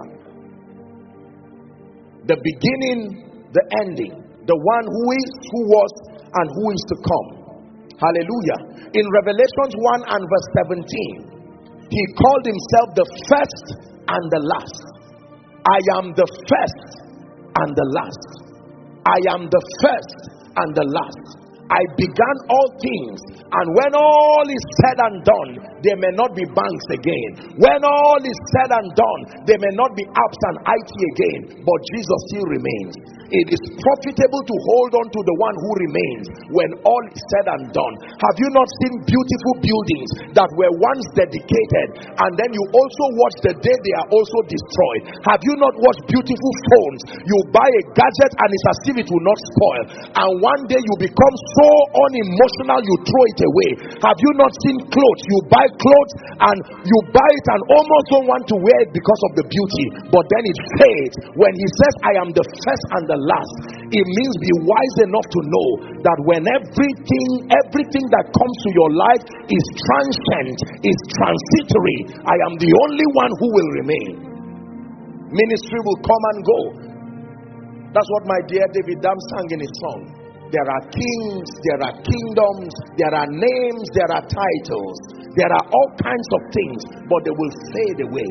the beginning, the ending, the one who is, who was, and who is to come. Hallelujah. In Revelation one and verse seventeen, he called himself the first and the last. I am the first and the last. I am the first and the last. I began all things, and when all is said and done, there may not be banks again. When all is said and done, there may not be apps and I T again, but Jesus still remains. It is profitable to hold on to the one who remains when all is said and done. Have you not seen beautiful buildings that were once dedicated, and then you also watch the day they are also destroyed? Have you not watched beautiful phones? You buy a gadget and it's as if it will not spoil, and one day you become so unemotional you throw it away. Have you not seen clothes? You buy clothes and you buy it and almost don't want to wear it because of the beauty, but then it fades. When he says I am the first and the last, it means be wise enough to know that when everything everything that comes to your life is transient, is transitory, I am the only one who will remain. Ministry will come and go. That's what my dear David Dam sang in his song. There are kings, there are kingdoms, there are names, there are titles, there are all kinds of things, but they will fade away.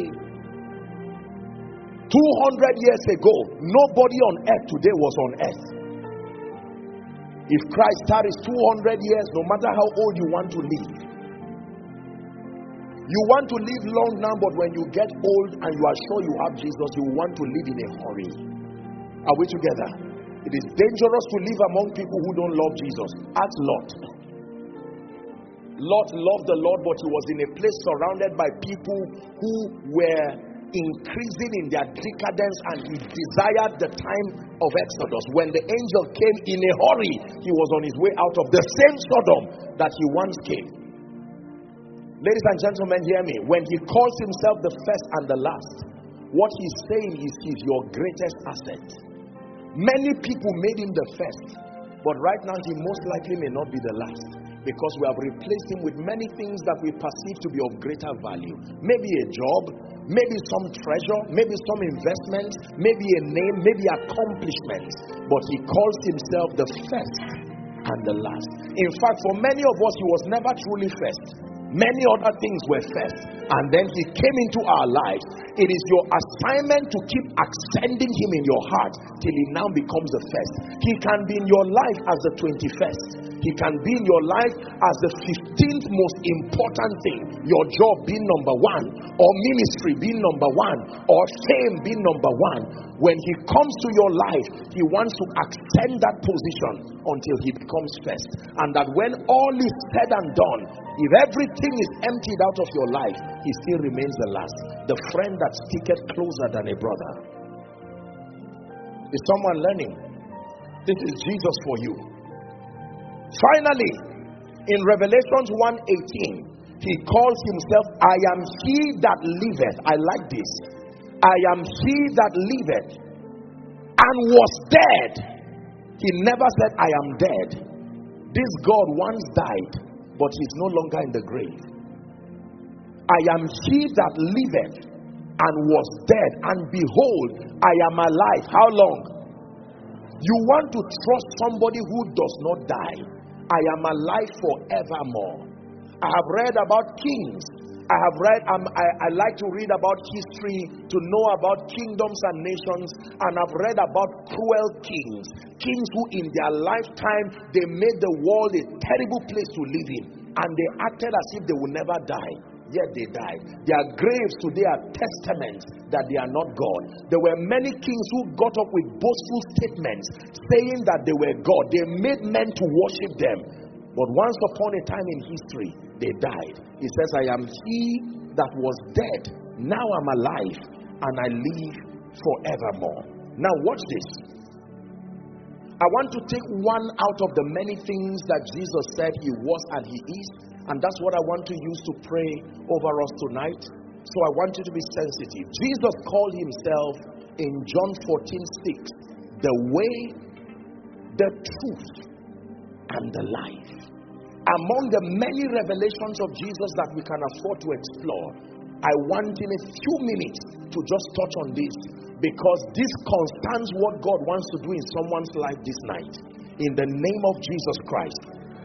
two hundred years ago, nobody on earth today was on earth. If Christ tarries two hundred years, no matter how old you want to live, you want to live long now, but when you get old and you are sure you have Jesus, you want to live in a hurry. Are we together? It is dangerous to live among people who don't love Jesus. Ask Lot. Lot loved the Lord, but he was in a place surrounded by people who were increasing in their decadence, and he desired the time of Exodus. When the angel came in a hurry, he was on his way out of the same Sodom that he once came. Ladies and gentlemen, hear me. When he calls himself the first and the last, what he's saying is he's your greatest asset. Many people made him the first, but right now he most likely may not be the last, because we have replaced him with many things that we perceive to be of greater value. Maybe a job, maybe some treasure, maybe some investment, maybe a name, maybe accomplishments, but he calls himself the first and the last. In fact, for many of us, he was never truly first. Many other things were first, and then he came into our lives. It is your assignment to keep extending him in your heart till he now becomes the first. He can be in your life as the twenty-first. He can be in your life as the fifteenth most important thing, your job being number one, or ministry being number one, or fame being number one. When he comes to your life, he wants to extend that position until he becomes first. And that when all is said and done, if everything is emptied out of your life, he still remains the last, the friend that sticketh closer than a brother. Is someone learning? This is Jesus for you. Finally, in Revelation one eighteen, he calls himself, I am he that liveth. I like this. I am he that liveth and was dead. He never said, I am dead. This God once died, but he's no longer in the grave. I am he that liveth and was dead, and behold, I am alive. How long? You want to trust somebody who does not die. I am alive forevermore. I have read about kings. I have read, um, I, I like to read about history, to know about kingdoms and nations, and I've read about cruel kings. Kings who in their lifetime, they made the world a terrible place to live in. And they acted as if they will never die. Yet they died. Their graves today are testaments that they are not God. There were many kings who got up with boastful statements saying that they were God. They made men to worship them. But once upon a time in history, they died. He says, I am he that was dead. Now I'm alive and I live forevermore. Now watch this. I want to take one out of the many things that Jesus said he was and he is. And that's what I want to use to pray over us tonight. So I want you to be sensitive. Jesus called himself in John fourteen six, the way, the truth, and the life. Among the many revelations of Jesus that we can afford to explore, I want in a few minutes to just touch on this, because this concerns what God wants to do in someone's life this night. In the name of Jesus Christ.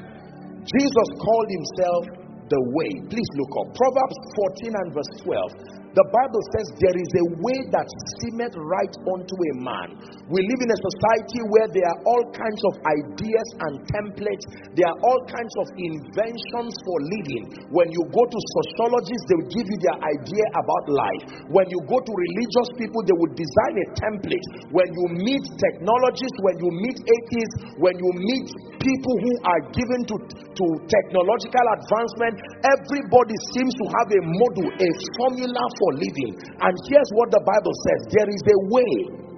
Jesus called himself the way. Please look up. Proverbs fourteen and verse twelve. The Bible says there is a way that seemeth right unto a man. We live in a society where there are all kinds of ideas and templates. There are all kinds of inventions for living. When you go to sociologists, they will give you their idea about life. When you go to religious people, they will design a template. When you meet technologists, when you meet atheists, when you meet people who are given to, to technological advancement, everybody seems to have a model, a formula for living. And here's what the Bible says: there is a way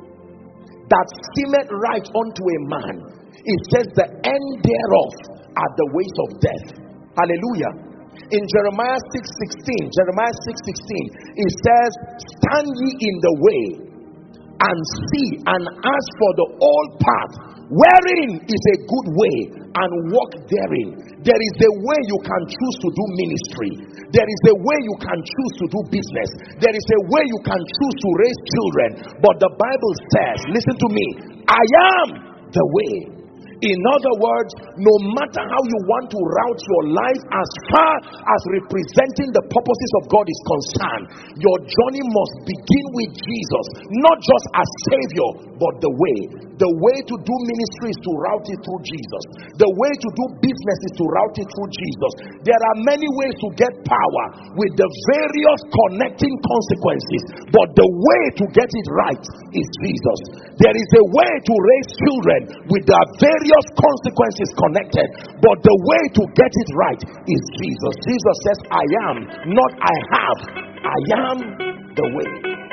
that seemeth right unto a man. It says the end thereof are the ways of death. Hallelujah. In Jeremiah six sixteen, Jeremiah six sixteen, it says, stand ye in the way and see and ask for the old path, wherein is a good way, and walk therein. There is a way you can choose to do ministry. There is a way you can choose to do business. There is a way you can choose to raise children. But the Bible says, listen to me, I am the way. In other words, no matter how you want to route your life, as far as representing the purposes of God is concerned, your journey must begin with Jesus, not just as Savior, but the way. The way to do ministry is to route it through Jesus. The way to do business is to route it through Jesus. There are many ways to get power with the various connecting consequences, but the way to get it right is Jesus. There is a way to raise children with the various consequences connected, but the way to get it right is Jesus. Jesus says, I am, not I have. I am the way.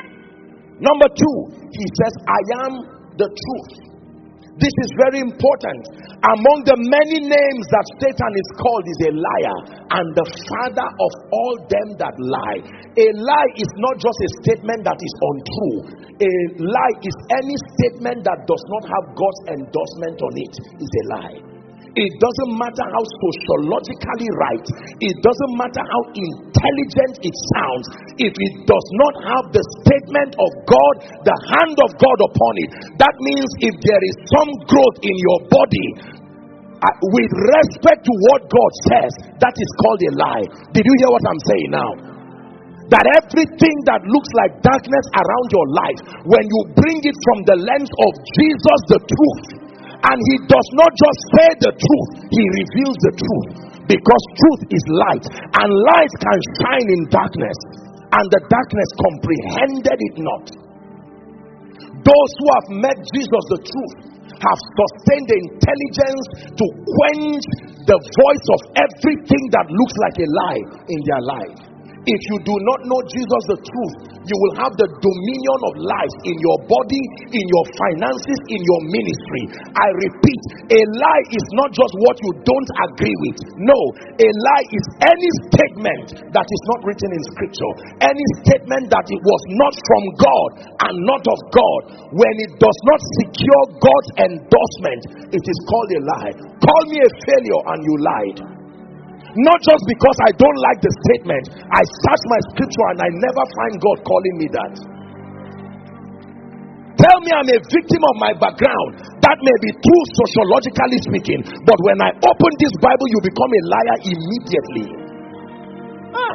Number two, he says, I am the truth. This is very important. Among the many names that Satan is called is a liar and the father of all them that lie. A lie is not just a statement that is untrue. A lie is any statement that does not have God's endorsement on it. Is a lie. It doesn't matter how sociologically right, it doesn't matter how intelligent it sounds, if it does not have the statement of God, the hand of God upon it. That means if there is some growth in your body, uh, with respect to what God says, that is called a lie. Did you hear what I'm saying now? That everything that looks like darkness around your life, when you bring it from the lens of Jesus, the truth, And he does not just say the truth, he reveals the truth. Because truth is light, and light can shine in darkness, and the darkness comprehended it not. Those who have met Jesus, the truth, have sustained the intelligence to quench the voice of everything that looks like a lie in their life. If you do not know Jesus, the truth, you will have the dominion of life in your body, in your finances, in your ministry. I repeat, a lie is not just what you don't agree with. No, a lie is any statement that is not written in scripture, any statement that it was not from God and not of God. When it does not secure God's endorsement, it is called a lie. Call me a failure and you lied. Not just because I don't like the statement. I search my scripture and I never find God calling me that. Tell me I'm a victim of my background. That may be true sociologically speaking, but when I open this Bible, you become a liar immediately. Ah.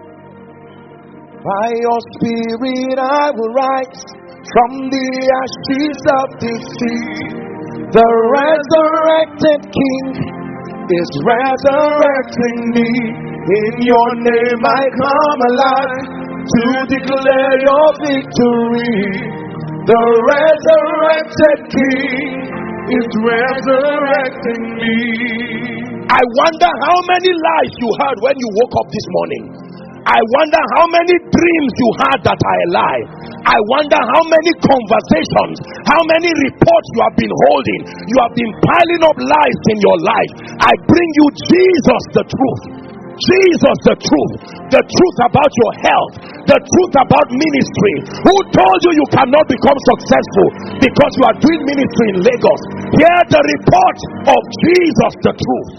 By your spirit I will rise from the ashes of defeat. The resurrected King is resurrecting me. In your name I come alive to declare your victory. The resurrected King is resurrecting me. I wonder how many lies you heard when you woke up this morning. I wonder how many dreams you had that are a lie. I wonder how many conversations, how many reports you have been holding. You have been piling up lies in your life. I bring you Jesus, the truth. Jesus, the truth. The truth about your health. The truth about ministry. Who told you you cannot become successful because you are doing ministry in Lagos? Hear the report of Jesus, the truth.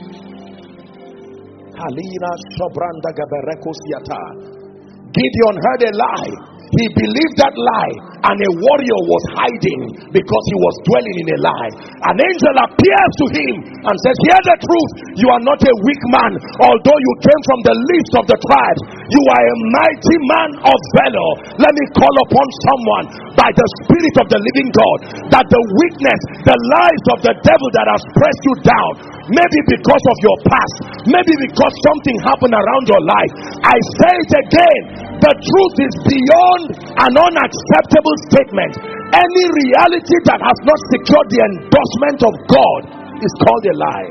Gideon heard a lie. He believed that lie, and a warrior was hiding because he was dwelling in a lie. An angel appears to him and says, hear the truth, you are not a weak man. Although you came from the least of the tribes, you are a mighty man of valor. Let me call upon someone by the Spirit of the living God, that the weakness, the lies of the devil that has pressed you down, maybe because of your past, maybe because something happened around your life. I say it again, the truth is beyond an unacceptable statement. Any reality that has not secured the endorsement of God is called a lie.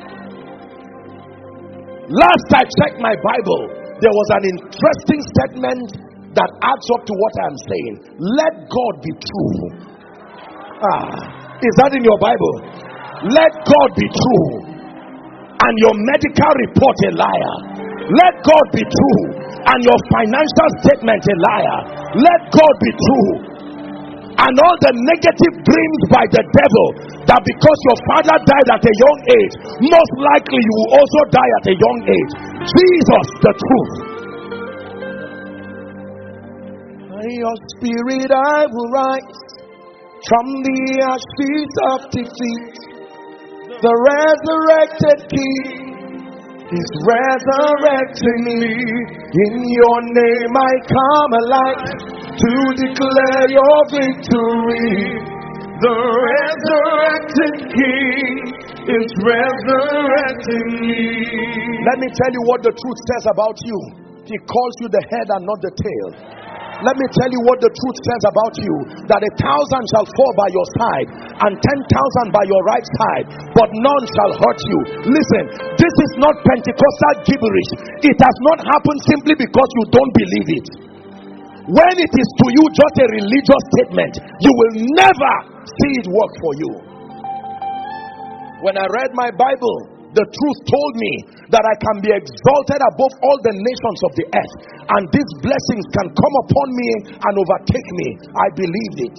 Last I checked my Bible, there was an interesting statement that adds up to what I am saying. Let God be true. Ah, is that in your Bible? Let God be true, and your medical report a liar. Let God be true, and your financial statement a liar. Let God be true, and all the negative dreams by the devil, that because your father died at a young age, most likely you will also die at a young age. Jesus, the truth. By your spirit I will rise from the ashes of defeat. The resurrected King is resurrecting me. In your name I come alive to declare your victory. The resurrected King is resurrecting me. Let me tell you what the truth says about you. He calls you the head and not the tail. Let me tell you what the truth says about you, that a thousand shall fall by your side and ten thousand by your right side, but none shall hurt you. Listen, this is not Pentecostal gibberish. It has not happened simply because you don't believe it. When it is to you just a religious statement, you will never see it work for you. When I read my Bible, the truth told me that I can be exalted above all the nations of the earth, and these blessings can come upon me and overtake me. I believed it.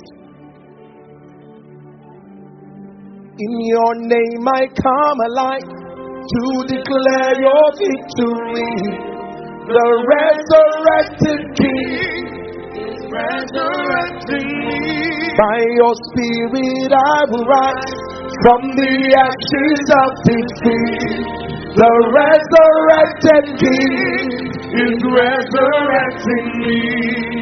In your name I come alive to declare your victory. The resurrected King is resurrecting me. By your spirit I will rise from the ashes of defeat. The resurrected King is resurrecting me.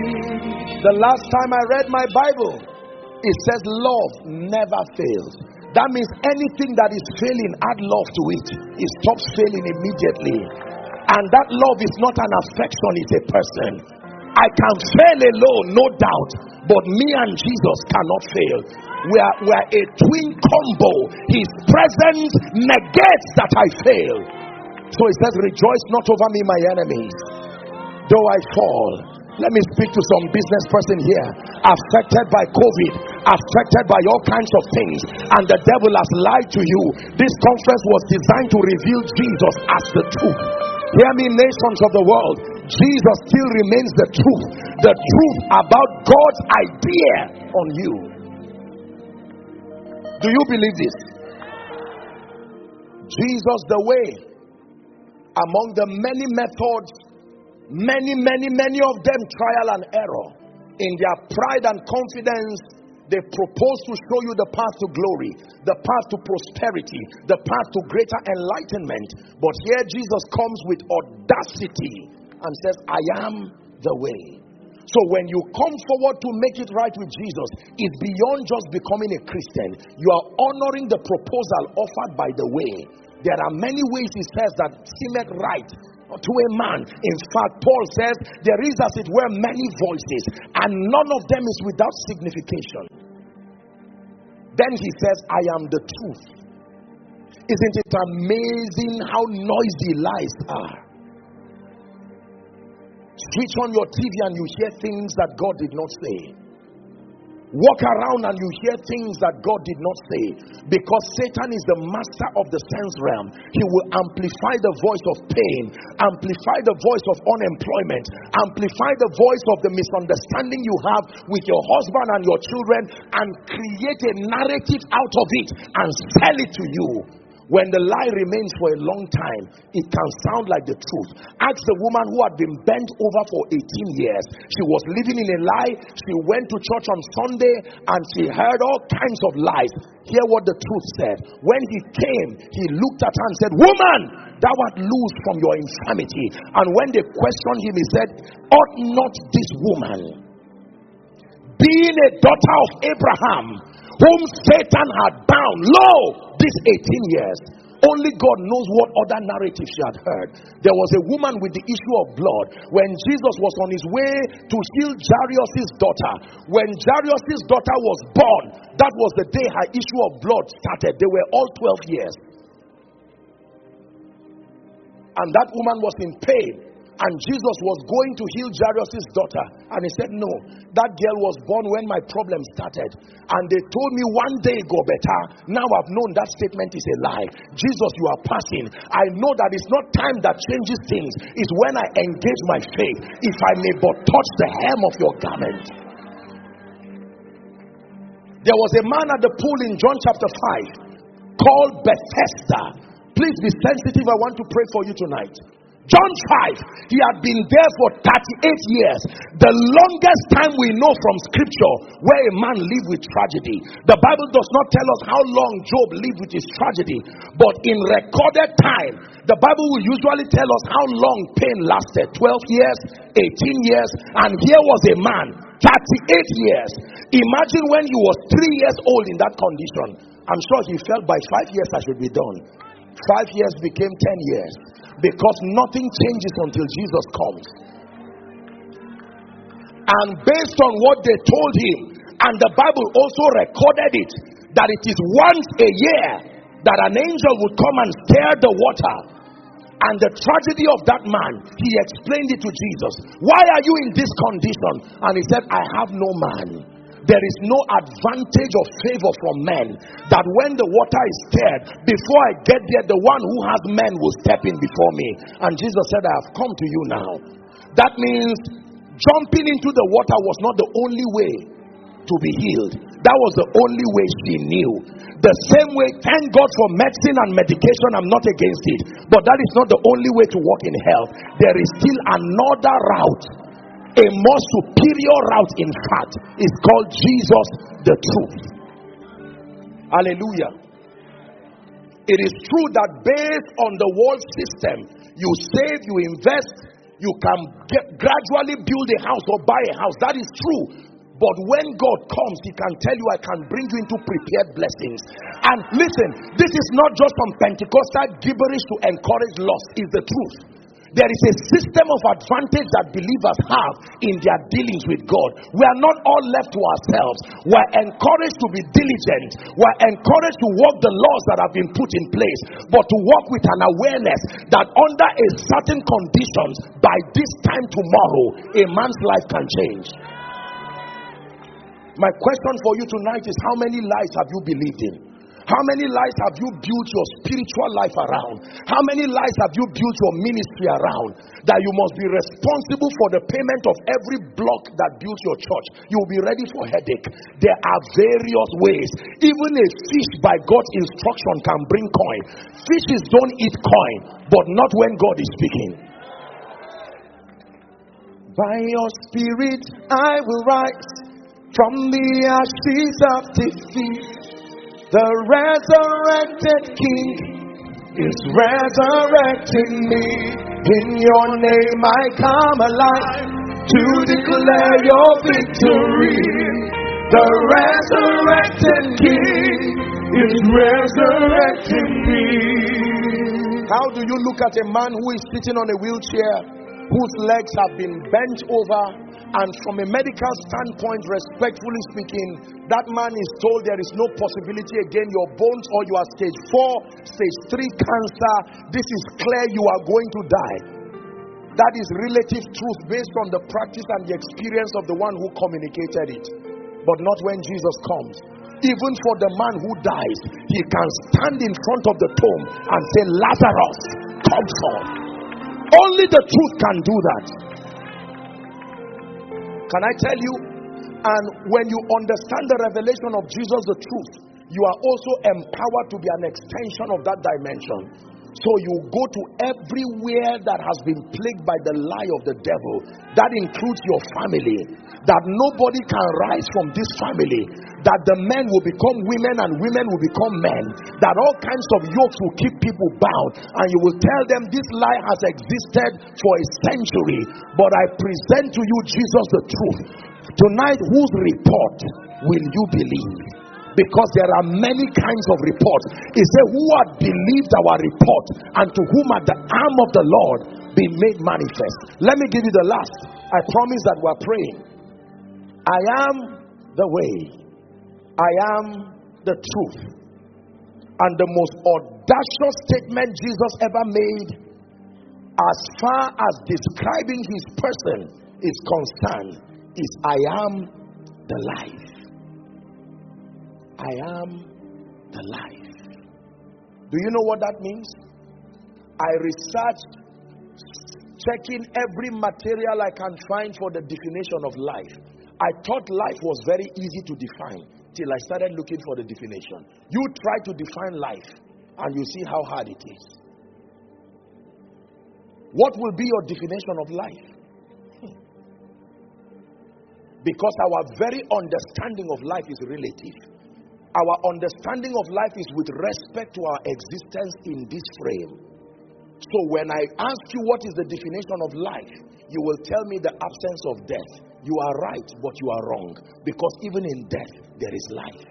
The last time I read my Bible, it says love never fails. That means anything that is failing, add love to it. It stops failing immediately. And that love is not an affection, it's a person. I can fail alone, no doubt, but me and Jesus cannot fail. We are, we are a twin combo. His presence negates that I fail. So he says, rejoice not over me, my enemies, though I fall. Let me speak to some business person here, affected by COVID, affected by all kinds of things, and the devil has lied to you. This conference was designed to reveal Jesus as the truth. Hear me, nations of the world. Jesus still remains the truth. The truth about God's idea on you. Do you believe this? Jesus the way. Among the many methods, many, many, many of them trial and error. In their pride and confidence, they propose to show you the path to glory, the path to prosperity, the path to greater enlightenment. But here Jesus comes with audacity and says, I am the way. So when you come forward to make it right with Jesus, it's beyond just becoming a Christian. You are honoring the proposal offered by the way. There are many ways, he says, that seemeth right to a man. In fact, Paul says there is, as it were, many voices, and none of them is without signification. Then he says, I am the truth. Isn't it amazing how noisy lies are? Switch on your T V and you hear things that God did not say. Walk around and you hear things that God did not say. Because Satan is the master of the sense realm. He will amplify the voice of pain, amplify the voice of unemployment, amplify the voice of the misunderstanding you have with your husband and your children, and create a narrative out of it and sell it to you. When the lie remains for a long time, it can sound like the truth. Ask the woman who had been bent over for eighteen years. She was living in a lie. She went to church on Sunday and she heard all kinds of lies. Hear what the truth said. When he came, he looked at her and said, woman, thou art loosed from your infirmity. And when they questioned him, he said, ought not this woman, being a daughter of Abraham, whom Satan had bound, lo, these eighteen years. Only God knows what other narrative she had heard. There was a woman with the issue of blood. When Jesus was on his way to heal Jairus' daughter, when Jairus' daughter was born, that was the day her issue of blood started. They were all twelve years. And that woman was in pain. And Jesus was going to heal Jairus' daughter. And he said, no, that girl was born when my problem started. And they told me one day go better. Now I've known that statement is a lie. Jesus, you are passing. I know that it's not time that changes things. It's when I engage my faith. If I may but touch the hem of your garment. There was a man at the pool in John chapter five called Bethesda. Please be sensitive. I want to pray for you tonight. John five, he had been there for thirty-eight years. The longest time we know from scripture where a man lived with tragedy. The Bible does not tell us how long Job lived with his tragedy. But in recorded time, the Bible will usually tell us how long pain lasted. twelve years, eighteen years. And here was a man, thirty-eight years. Imagine when he was three years old in that condition. I'm sure he felt by five years I should be done. Five years became ten years. Because nothing changes until Jesus comes. And based on what they told him, and the Bible also recorded it, that it is once a year that an angel would come and stir the water. And the tragedy of that man, he explained it to Jesus. Why are you in this condition? And he said, I have no man. There is no advantage or favor from men, that when the water is stirred, before I get there, the one who has men will step in before me. And Jesus said, I have come to you now. That means jumping into the water was not the only way to be healed. That was the only way she knew. The same way, thank God for medicine and medication, I'm not against it. But that is not the only way to walk in health. There is still another route. A more superior route, in fact, is called Jesus the truth. Hallelujah. It is true that based on the world system, you save, you invest, you can get, gradually build a house or buy a house. That is true. But when God comes, he can tell you, I can bring you into prepared blessings. And listen, this is not just some Pentecostal gibberish to encourage loss. It's the truth. There is a system of advantage that believers have in their dealings with God. We are not all left to ourselves. We are encouraged to be diligent. We are encouraged to walk the laws that have been put in place, but to walk with an awareness that under a certain conditions, by this time tomorrow, a man's life can change. My question for you tonight is, how many lies have you believed in? How many lies have you built your spiritual life around? How many lies have you built your ministry around? That you must be responsible for the payment of every block that built your church. You will be ready for headache. There are various ways. Even a fish by God's instruction can bring coin. Fishes don't eat coin, but not when God is speaking. By your spirit I will rise from the ashes of defeat. The resurrected King is resurrecting me. In your name I come alive to declare your victory. The resurrected King is resurrecting me. How do you look at a man who is sitting on a wheelchair, whose legs have been bent over, and from a medical standpoint, respectfully speaking, that man is told there is no possibility again, your bones, or you are stage four, stage three cancer, this is clear, you are going to die. That is relative truth based on the practice and the experience of the one who communicated it. But not when Jesus comes. Even for the man who dies, he can stand in front of the tomb and say, Lazarus, come forth. Only the truth can do that. Can I tell you? And when you understand the revelation of Jesus, the truth, you are also empowered to be an extension of that dimension. So you go to everywhere that has been plagued by the lie of the devil. That includes your family. That nobody can rise from this family. That the men will become women and women will become men. That all kinds of yokes will keep people bound. And you will tell them this lie has existed for a century. But I present to you Jesus the truth. Tonight, whose report will you believe? Because there are many kinds of reports. He said, who had believed our report, and to whom had the arm of the Lord been made manifest. Let me give you the last. I promise that we're praying. I am the way. I am the truth. And the most audacious statement Jesus ever made, as far as describing his person is concerned, is I am the life. I am the life. Do you know what that means? I researched, checking every material I can find for the definition of life. I thought life was very easy to define till I started looking for the definition. You try to define life and you see how hard it is. What will be your definition of life? Because our very understanding of life is relative. Our understanding of life is with respect to our existence in this frame. So when I ask you what is the definition of life, you will tell me the absence of death. You are right, but you are wrong. Because even in death, there is life.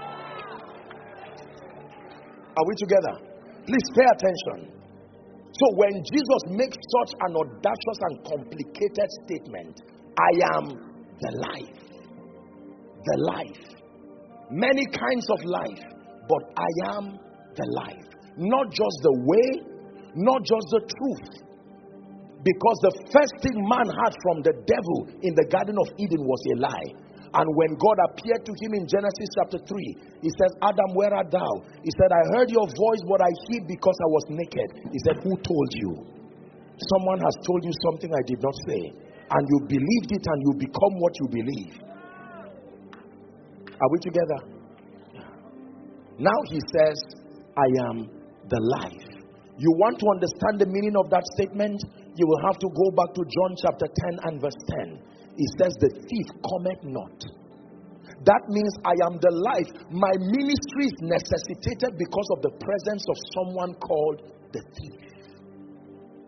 Are we together? Please pay attention. So when Jesus makes such an audacious and complicated statement, I am the life. The life. Many kinds of life, but I am the life. Not just the way, not just the truth. Because the first thing man had from the devil in the Garden of Eden was a lie. And when God appeared to him in Genesis chapter three, he says, Adam, where art thou? He said, I heard your voice, but I hid because I was naked. He said, who told you? Someone has told you something I did not say. And you believed it and you become what you believe. Are we together? Now he says, I am the life. You want to understand the meaning of that statement? You will have to go back to John chapter ten and verse ten. He says, the thief cometh not. That means I am the life. My ministry is necessitated because of the presence of someone called the thief.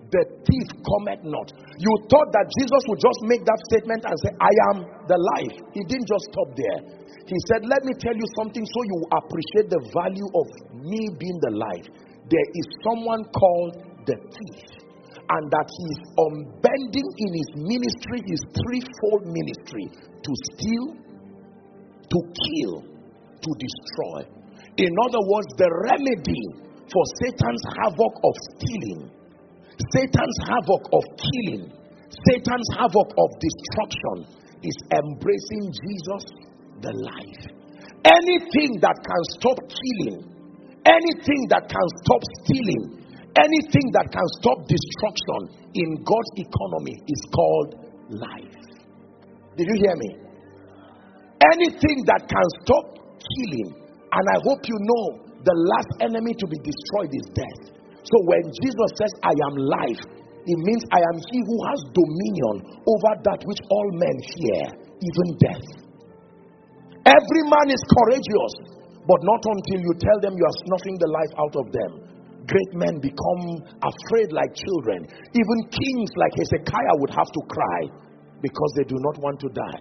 the thief cometh not. You thought that Jesus would just make that statement and say, I am the life. He didn't just stop there. He said, let me tell you something so you appreciate the value of me being the life. There is someone called the thief, and that he is unbending in his ministry, his threefold ministry, to steal, to kill, to destroy. In other words, the remedy for Satan's havoc of stealing, Satan's havoc of killing, Satan's havoc of destruction is embracing Jesus, the life. Anything that can stop killing, anything that can stop stealing, anything that can stop destruction in God's economy is called life. Did you hear me? Anything that can stop killing, and I hope you know the last enemy to be destroyed is death. So when Jesus says, I am life, it means I am he who has dominion over that which all men fear, even death. Every man is courageous, but not until you tell them you are snuffing the life out of them. Great men become afraid like children. Even kings like Hezekiah would have to cry because they do not want to die.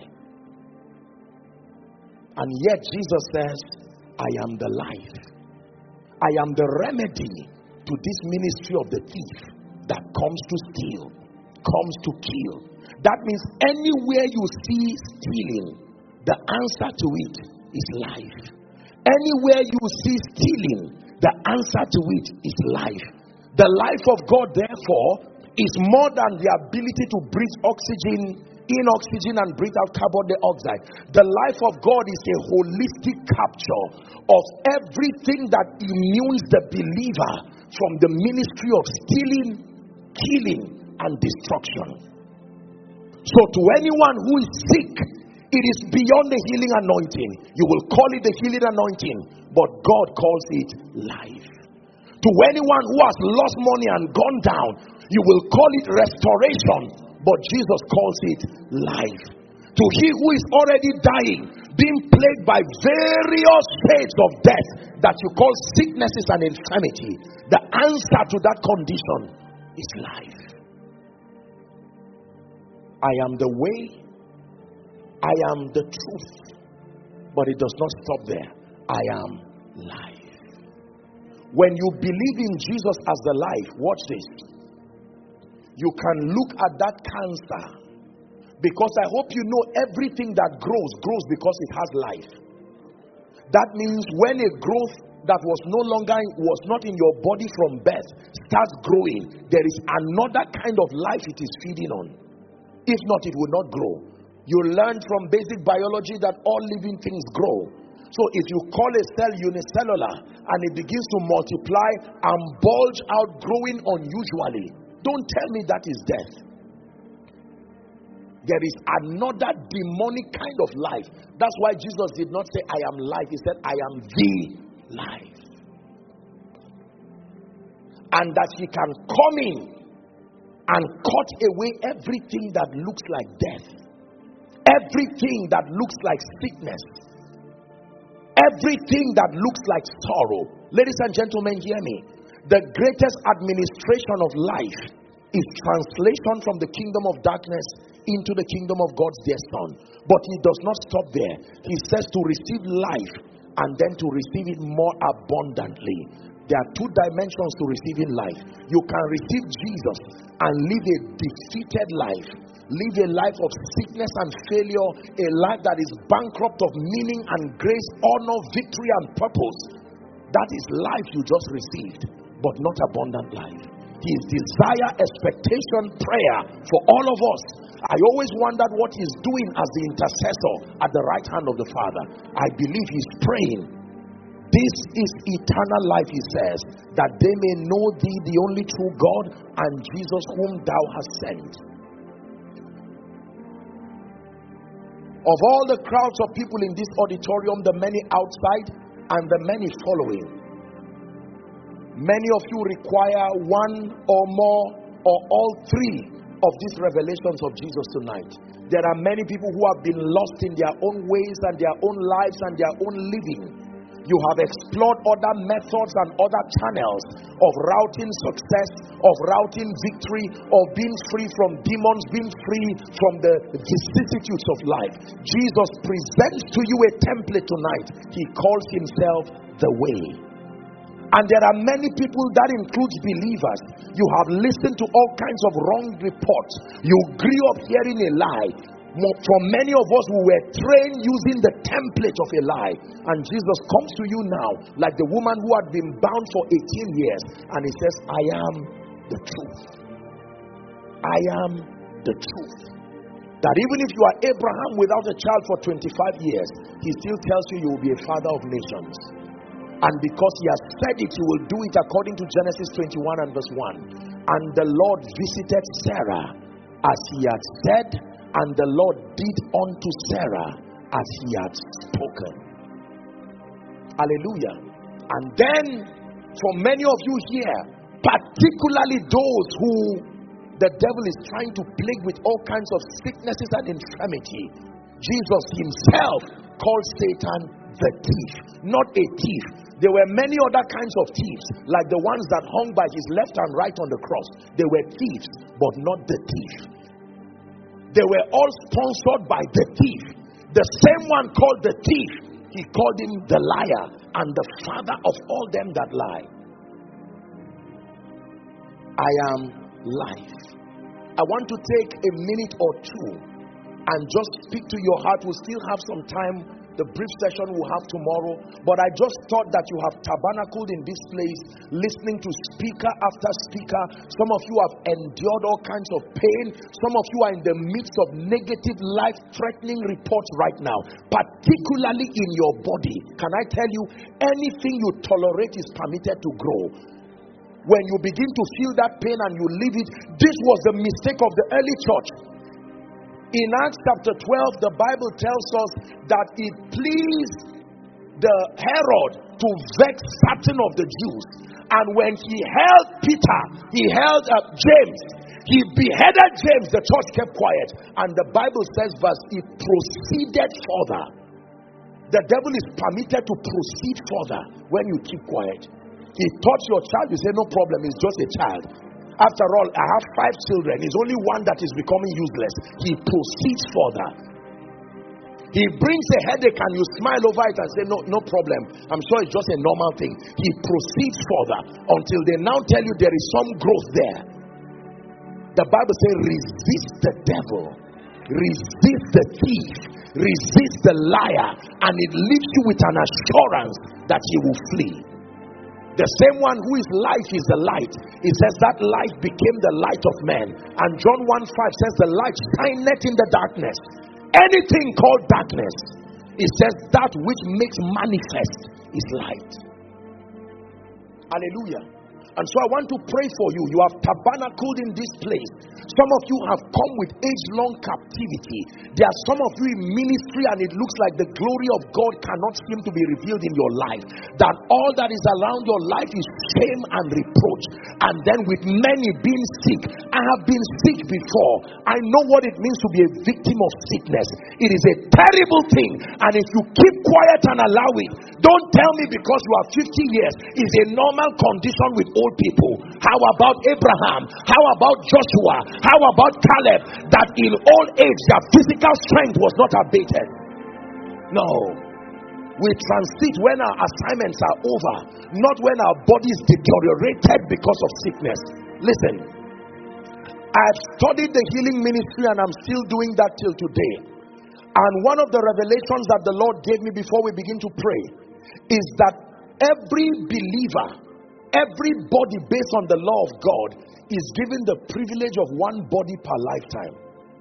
And yet Jesus says, I am the life. I am the remedy to this ministry of the thief that comes to steal, comes to kill. That means anywhere you see stealing, the answer to it is life. Anywhere you see stealing, the answer to it is life. The life of God, therefore, is more than the ability to breathe oxygen, in oxygen and breathe out carbon dioxide. The life of God is a holistic capture of everything that immunes the believer from the ministry of stealing, killing, and destruction. So to anyone who is sick, it is beyond the healing anointing. You will call it the healing anointing, but God calls it life. To anyone who has lost money and gone down, you will call it restoration, but Jesus calls it life. To he who is already dying, being plagued by various states of death that you call sicknesses and infirmity, the answer to that condition is life. I am the way, I am the truth, but it does not stop there. I am life. When you believe in Jesus as the life, watch this. You can look at that cancer, because I hope you know everything that grows, grows because it has life. That means when a growth that was no longer, was not in your body from birth, starts growing, there is another kind of life it is feeding on. If not, it will not grow. You learned from basic biology that all living things grow. So if you call a cell unicellular and it begins to multiply and bulge out, growing unusually, don't tell me that is death. There is another demonic kind of life. That's why Jesus did not say, I am life. He said, I am the life. And that he can come in and cut away everything that looks like death. Everything that looks like sickness. Everything that looks like sorrow. Ladies and gentlemen, hear me. The greatest administration of life is translation from the kingdom of darkness into the kingdom of God's dear Son. But he does not stop there. He says to receive life and then to receive it more abundantly. There are two dimensions to receiving life. You can receive Jesus and live a defeated life. Live a life of sickness and failure. A life that is bankrupt of meaning and grace, honor, victory and purpose. That is life you just received, but not abundant life. His desire, expectation, prayer for all of us. I always wondered what he's doing as the intercessor at the right hand of the Father. I believe he's praying. This is eternal life, he says, that they may know thee, the only true God, and Jesus whom thou hast sent. Of all the crowds of people in this auditorium, the many outside and the many following, many of you require one or more or all three of these revelations of Jesus tonight. There are many people who have been lost in their own ways and their own lives and their own living. You have explored other methods and other channels of routing success, of routing victory, of being free from demons, being free from the vicissitudes of life. Jesus presents to you a template tonight. He calls himself the way. And there are many people, that includes believers. You have listened to all kinds of wrong reports. You grew up hearing a lie. For many of us, we were trained using the template of a lie. And Jesus comes to you now, like the woman who had been bound for eighteen years. And he says, I am the truth. I am the truth. That even if you are Abraham without a child for twenty-five years, he still tells you you will be a father of nations. And because he has said it, he will do it according to Genesis twenty-one and verse one. And the Lord visited Sarah as he had said, and the Lord did unto Sarah as he had spoken. Hallelujah. And then, for many of you here, particularly those who the devil is trying to plague with all kinds of sicknesses and infirmity, Jesus himself called Satan the thief. Not a thief. There were many other kinds of thieves, like the ones that hung by his left and right on the cross. They were thieves, but not the thief. They were all sponsored by the thief. The same one called the thief, he called him the liar and the father of all them that lie. I am life. I want to take a minute or two and just speak to your heart. We'll still have some time. The brief session we'll have tomorrow. But I just thought that you have tabernacled in this place, listening to speaker after speaker. Some of you have endured all kinds of pain. Some of you are in the midst of negative, life-threatening reports right now, particularly in your body. Can I tell you, anything you tolerate is permitted to grow. When you begin to feel that pain and you leave it, this was the mistake of the early church. In Acts chapter twelve, the Bible tells us that it pleased the Herod to vex certain of the Jews. And when he held Peter, he held uh, James, he beheaded James, the church kept quiet. And the Bible says, verse, it proceeded further. The devil is permitted to proceed further when you keep quiet. He taught your child, you say, no problem, it's just a child. After all, I have five children. It's only one that is becoming useless. He proceeds further. He brings a headache and you smile over it and say, no, no problem. I'm sure it's just a normal thing. He proceeds further until they now tell you there is some growth there. The Bible says, resist the devil. Resist the thief. Resist the liar. And it leaves you with an assurance that he will flee. The same one who is life is the light. It says that light became the light of men. And John one five says the light shineth in the darkness. Anything called darkness, it says that which makes manifest is light. Hallelujah. And so I want to pray for you. You have tabernacled in this place. Some of you have come with age-long captivity. There are some of you in ministry and it looks like the glory of God cannot seem to be revealed in your life. That all that is around your life is shame and reproach. And then with many being sick. I have been sick before. I know what it means to be a victim of sickness. It is a terrible thing. And if you keep quiet and allow it, don't tell me because you are fifty years is a normal condition with old people. How about Abraham? How about Joshua? How about Caleb? That in old age their physical strength was not abated. No. We transit when our assignments are over, not when our bodies deteriorated because of sickness. Listen, I've studied the healing ministry and I'm still doing that till today. And one of the revelations that the Lord gave me before we begin to pray is that every believer, everybody based on the law of God is given the privilege of one body per lifetime.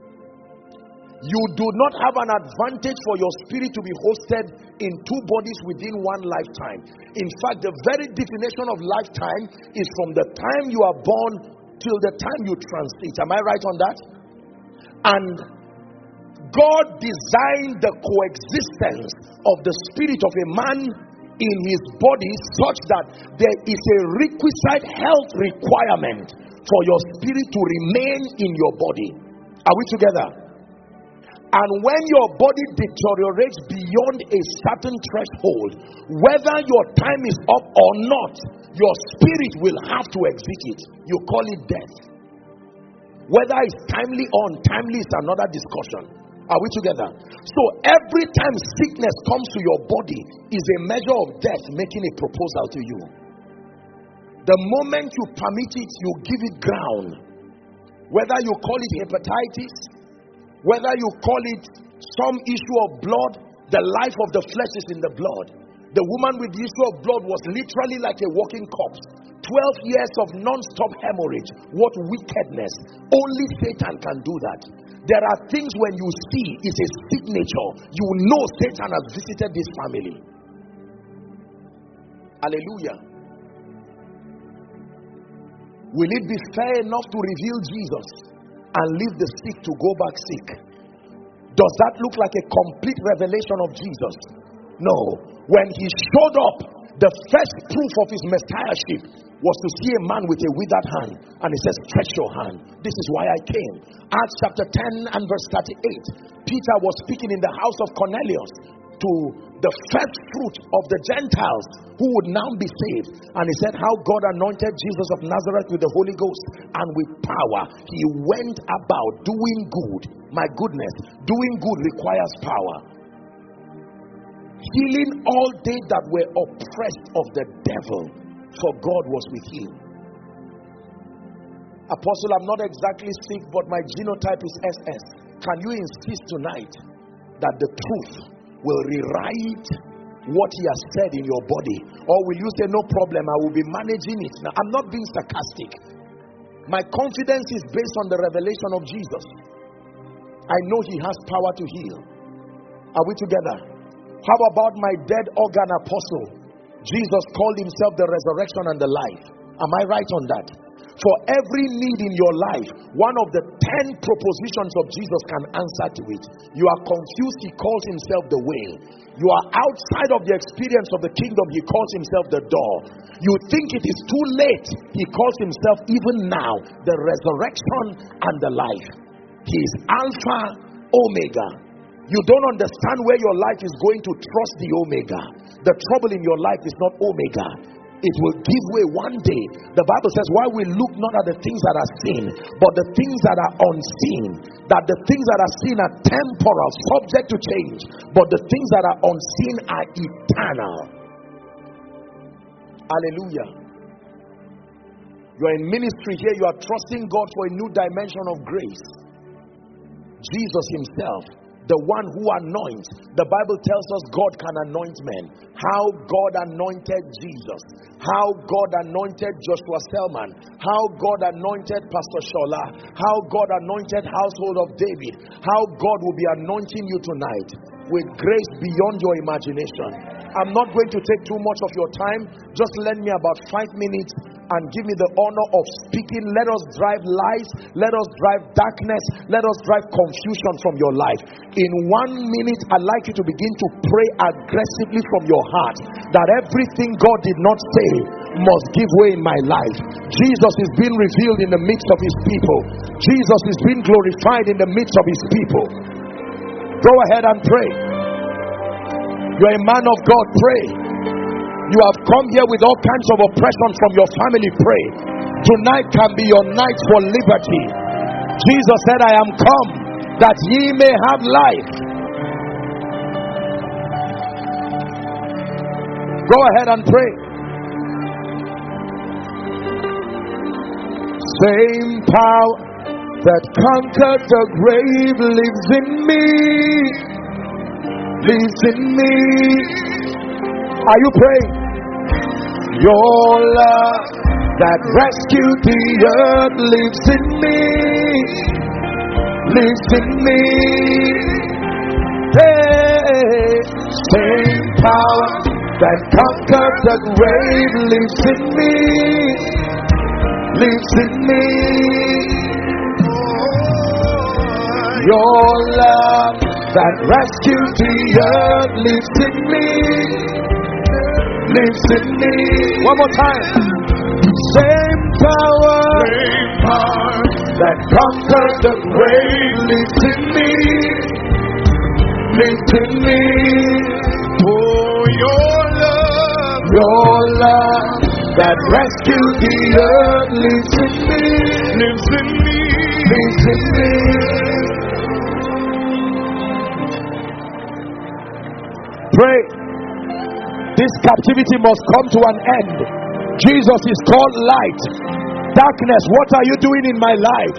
You do not have an advantage for your spirit to be hosted in two bodies within one lifetime. In fact, the very definition of lifetime is from the time you are born till the time you transit. Am I right on that? And God designed the coexistence of the spirit of a man in his body such that there is a requisite health requirement for your spirit to remain in your body. Are we together? And when your body deteriorates beyond a certain threshold, whether your time is up or not, your spirit will have to exit it. You call it death. Whether it's timely or untimely is another discussion. Are we together? So every time sickness comes to your body is a measure of death making a proposal to you. The moment you permit it, you give it ground. Whether you call it hepatitis, whether you call it some issue of blood, the life of the flesh is in the blood. The woman with the issue of blood was literally like a walking corpse. twelve years of non-stop hemorrhage. What wickedness. Only Satan can do that. There are things when you see it's a signature. You know Satan has visited this family. Hallelujah. Will it be fair enough to reveal Jesus and leave the sick to go back sick? Does that look like a complete revelation of Jesus? No. When he showed up, the first proof of his messiahship was to see a man with a withered hand, and he says, stretch your hand. This is why I came. Acts chapter ten and verse thirty-eight. Peter was speaking in the house of Cornelius to the first fruit of the Gentiles who would now be saved, and he said how God anointed Jesus of Nazareth with the Holy Ghost and with power. He went about doing good. My goodness, doing good requires power. Healing all they that were oppressed of the devil, for God was with him. Apostle, I'm not exactly sick, but my genotype is S S. Can you insist tonight that the truth will rewrite what he has said in your body? Or will you say, no problem, I will be managing it? Now, I'm not being sarcastic. My confidence is based on the revelation of Jesus. I know he has power to heal. Are we together? How about my dead organ apostle? Jesus called himself the resurrection and the life. Am I right on that? For every need in your life, one of the ten propositions of Jesus can answer to it. You are confused, he calls himself the way. You are outside of the experience of the kingdom, he calls himself the door. You think it is too late, he calls himself even now the resurrection and the life. He is Alpha, Omega. You don't understand where your life is going to trust the Omega. The trouble in your life is not Omega. It will give way one day. The Bible says, why we look not at the things that are seen, but the things that are unseen. That the things that are seen are temporal, subject to change, but the things that are unseen are eternal. Hallelujah. You are in ministry here, you are trusting God for a new dimension of grace. Jesus himself, the one who anoints. The Bible tells us God can anoint men. How God anointed Jesus. How God anointed Joshua Selman. How God anointed Pastor Shola. How God anointed Household of David. How God will be anointing you tonight with grace beyond your imagination. I'm not going to take too much of your time. Just lend me about five minutes and give me the honor of speaking. Let us drive lies. Let us drive darkness. Let us drive confusion from your life. In one minute, I'd like you to begin to pray aggressively from your heart that everything God did not say must give way in my life. Jesus is being revealed in the midst of his people. Jesus is being glorified in the midst of his people. Go ahead and pray. You're a man of God, pray. You have come here with all kinds of oppression from your family, pray. Tonight can be your night for liberty. Jesus said, I am come that ye may have life. Go ahead and pray. Same power that conquered the grave lives in me. Lives in me. Are you praying? Your love that rescued the earth lives in me. Lives in me. Hey, same power that conquered the grave lives in me. Lives in me. Your love that rescued the earth lives in me. Lives in me. One more time. Same power, same power that conquered the grave lives in me. lives in me. Oh, your love, Your love that rescued the earth lives in me. lives in me. Lives in me. Pray. This captivity must come to an end. Jesus is called light. Darkness, what are you doing in my life?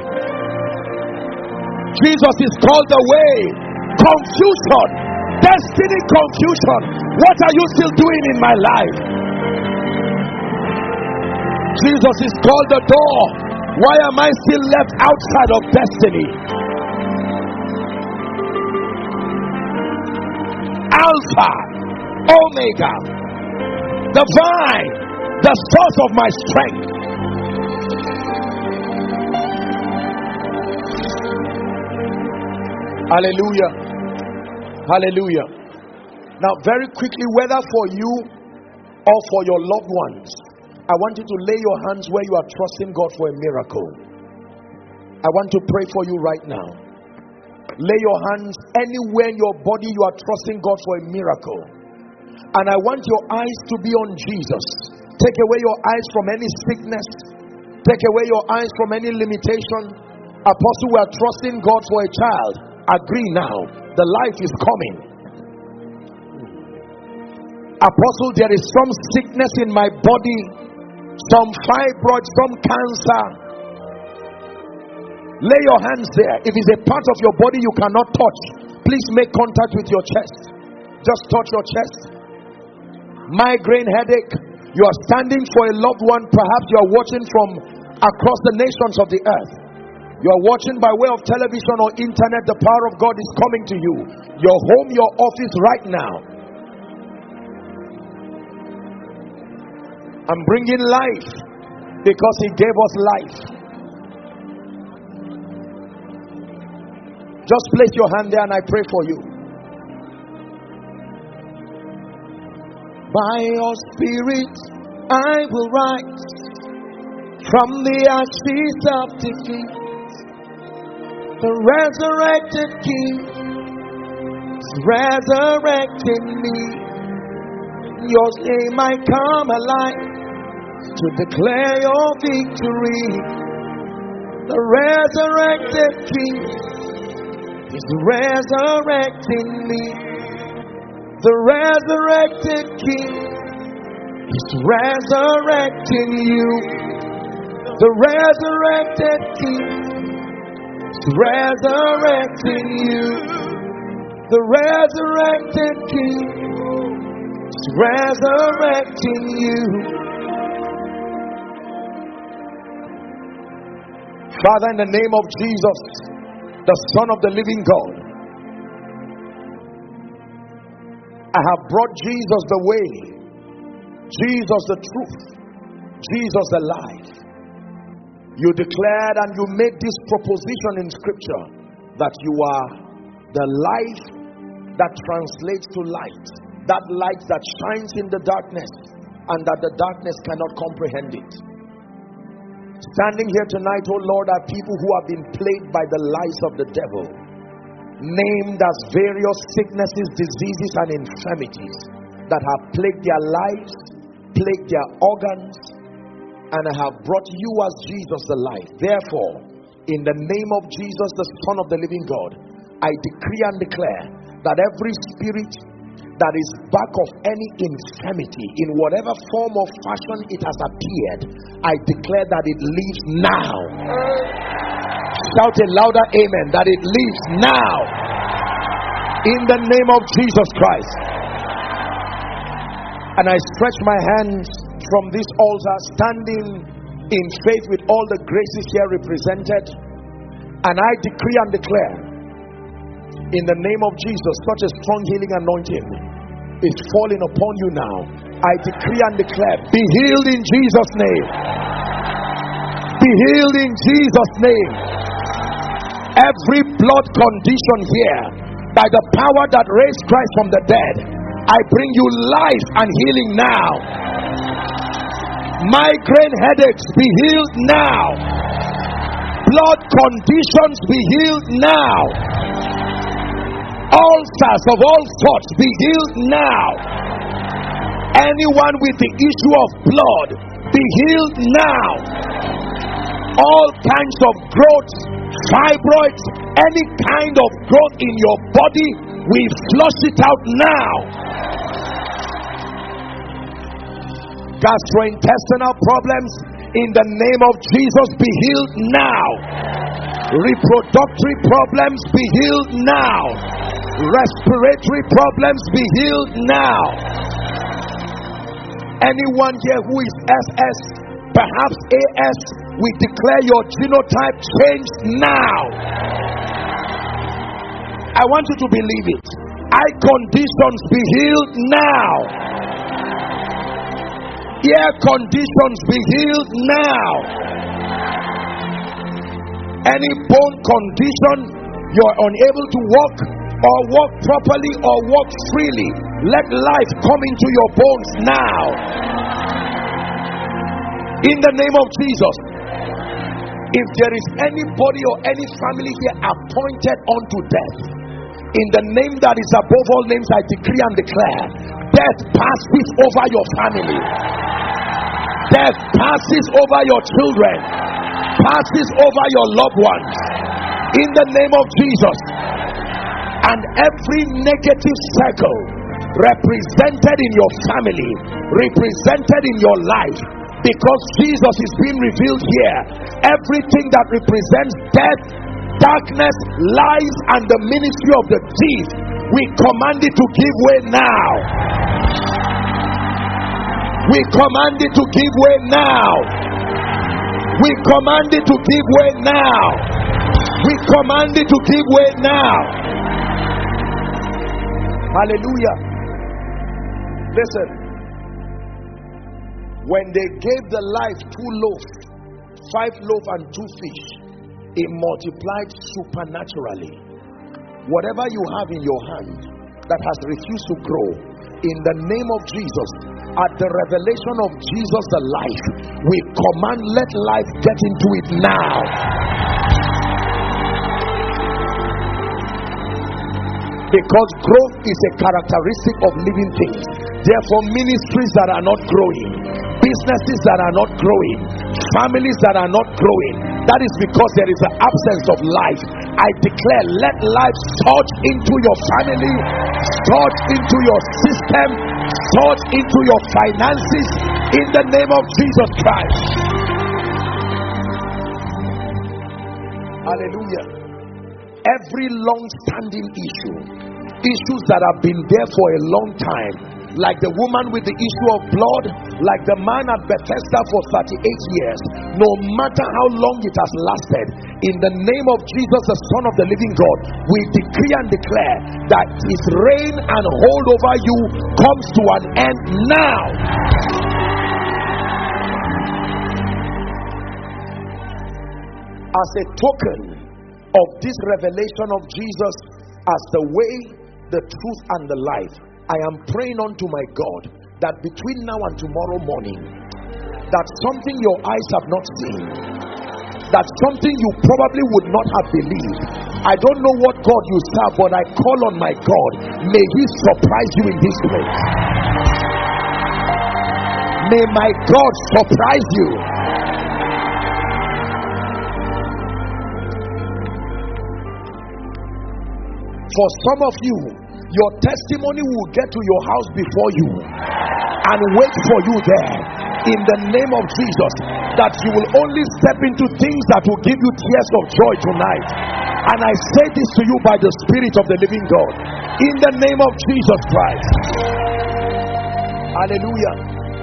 Jesus is called the way. Confusion, destiny confusion. What are you still doing in my life? Jesus is called the door. Why am I still left outside of destiny? Alpha, Omega, the vine, the source of my strength. Hallelujah. Hallelujah. Now, very quickly, whether for you or for your loved ones, I want you to lay your hands where you are trusting God for a miracle. I want to pray for you right now. Lay your hands anywhere in your body you are trusting God for a miracle. And I want your eyes to be on Jesus. Take away your eyes from any sickness. Take away your eyes from any limitation. Apostle, we are trusting God for a child. Agree now. The life is coming. Apostle, there is some sickness in my body, some fibroid, some cancer. Lay your hands there. If it's a part of your body you cannot touch, please make contact with your chest. Just touch your chest. Migraine, headache. You are standing for a loved one. Perhaps you are watching from across the nations of the earth. You are watching by way of television or internet. The power of God is coming to you. Your home, your office right now. I'm bringing life because He gave us life. Just place your hand there and I pray for you. By your Spirit I will rise from the ashes of defeat. The resurrected King is resurrecting me. Your name I come alive to declare your victory. The resurrected King is resurrecting me. The resurrected King is resurrecting you. The resurrected King is resurrecting you. The resurrected King is resurrecting you. Father, in the name of Jesus, the Son of the living God, I have brought Jesus the way, Jesus the truth, Jesus the life. You declared and you made this proposition in scripture that you are the life that translates to light, that light that shines in the darkness and that the darkness cannot comprehend it. Standing here tonight, oh Lord, are people who have been plagued by the lies of the devil, named as various sicknesses, diseases and infirmities that have plagued their lives, plagued their organs, and I have brought you as Jesus the life. Therefore, in the name of Jesus, the Son of the living God, I decree and declare that every spirit that is back of any infirmity in whatever form or fashion it has appeared, I declare that it leaves now. Shout a louder amen, that it leaves now in the name of Jesus Christ. And I stretch my hands from this altar, standing in faith with all the graces here represented, and I decree and declare in the name of Jesus, such a strong healing anointing is falling upon you now. I decree and declare, be healed in Jesus' name. Be healed in Jesus' name. Every blood condition here, by the power that raised Christ from the dead, I bring you life and healing now. Migraine headaches, be healed now. Blood conditions, be healed now. Ulcers of all sorts, be healed now. Anyone with the issue of blood, be healed now. All kinds of growth, fibroids, any kind of growth in your body, we flush it out now. Gastrointestinal problems, in the name of Jesus, be healed now. Reproductory problems, be healed now. Respiratory problems, be healed now. Anyone here who is S S, perhaps A S, we declare your genotype changed now. I want you to believe it. Eye conditions, be healed now. Ear conditions, be healed now. Any bone condition, you're unable to walk or walk properly or walk freely, let life come into your bones now. In the name of Jesus. If there is anybody or any family here appointed unto death, in the name that is above all names, I decree and declare, death passes over your family. Death passes over your children, passes over your loved ones. In the name of Jesus. And every negative circle represented in your family, represented in your life, because Jesus is being revealed here, everything that represents death, darkness, lies, and the ministry of the thief, we command it to give way now. We command it to give way now. We command it to give way now. We command it to give way now. Hallelujah. Listen. When they gave the life two loaves, five loaves and two fish, it multiplied supernaturally. Whatever you have in your hand that has refused to grow, in the name of Jesus, at the revelation of Jesus the life, we command, let life get into it now. Because growth is a characteristic of living things. Therefore, ministries that are not growing, businesses that are not growing, families that are not growing, that is because there is an absence of life. I declare, let life surge into your family, surge into your system, surge into your finances, in the name of Jesus Christ. Hallelujah. Every long-standing issue, issues that have been there for a long time, like the woman with the issue of blood, like the man at Bethesda for thirty-eight years, no matter how long it has lasted, in the name of Jesus, the Son of the living God, we decree and declare that his reign and hold over you comes to an end now. As a token of this revelation of Jesus as the way, the truth, and the life, I am praying unto my God that between now and tomorrow morning, that something your eyes have not seen, that something you probably would not have believed. I don't know what God you serve, but I call on my God, may he surprise you in this place. May my God surprise you. For some of you, your testimony will get to your house before you and wait for you there, in the name of Jesus, that you will only step into things that will give you tears of joy tonight. And I say this to you by the Spirit of the living God, in the name of Jesus Christ. Hallelujah.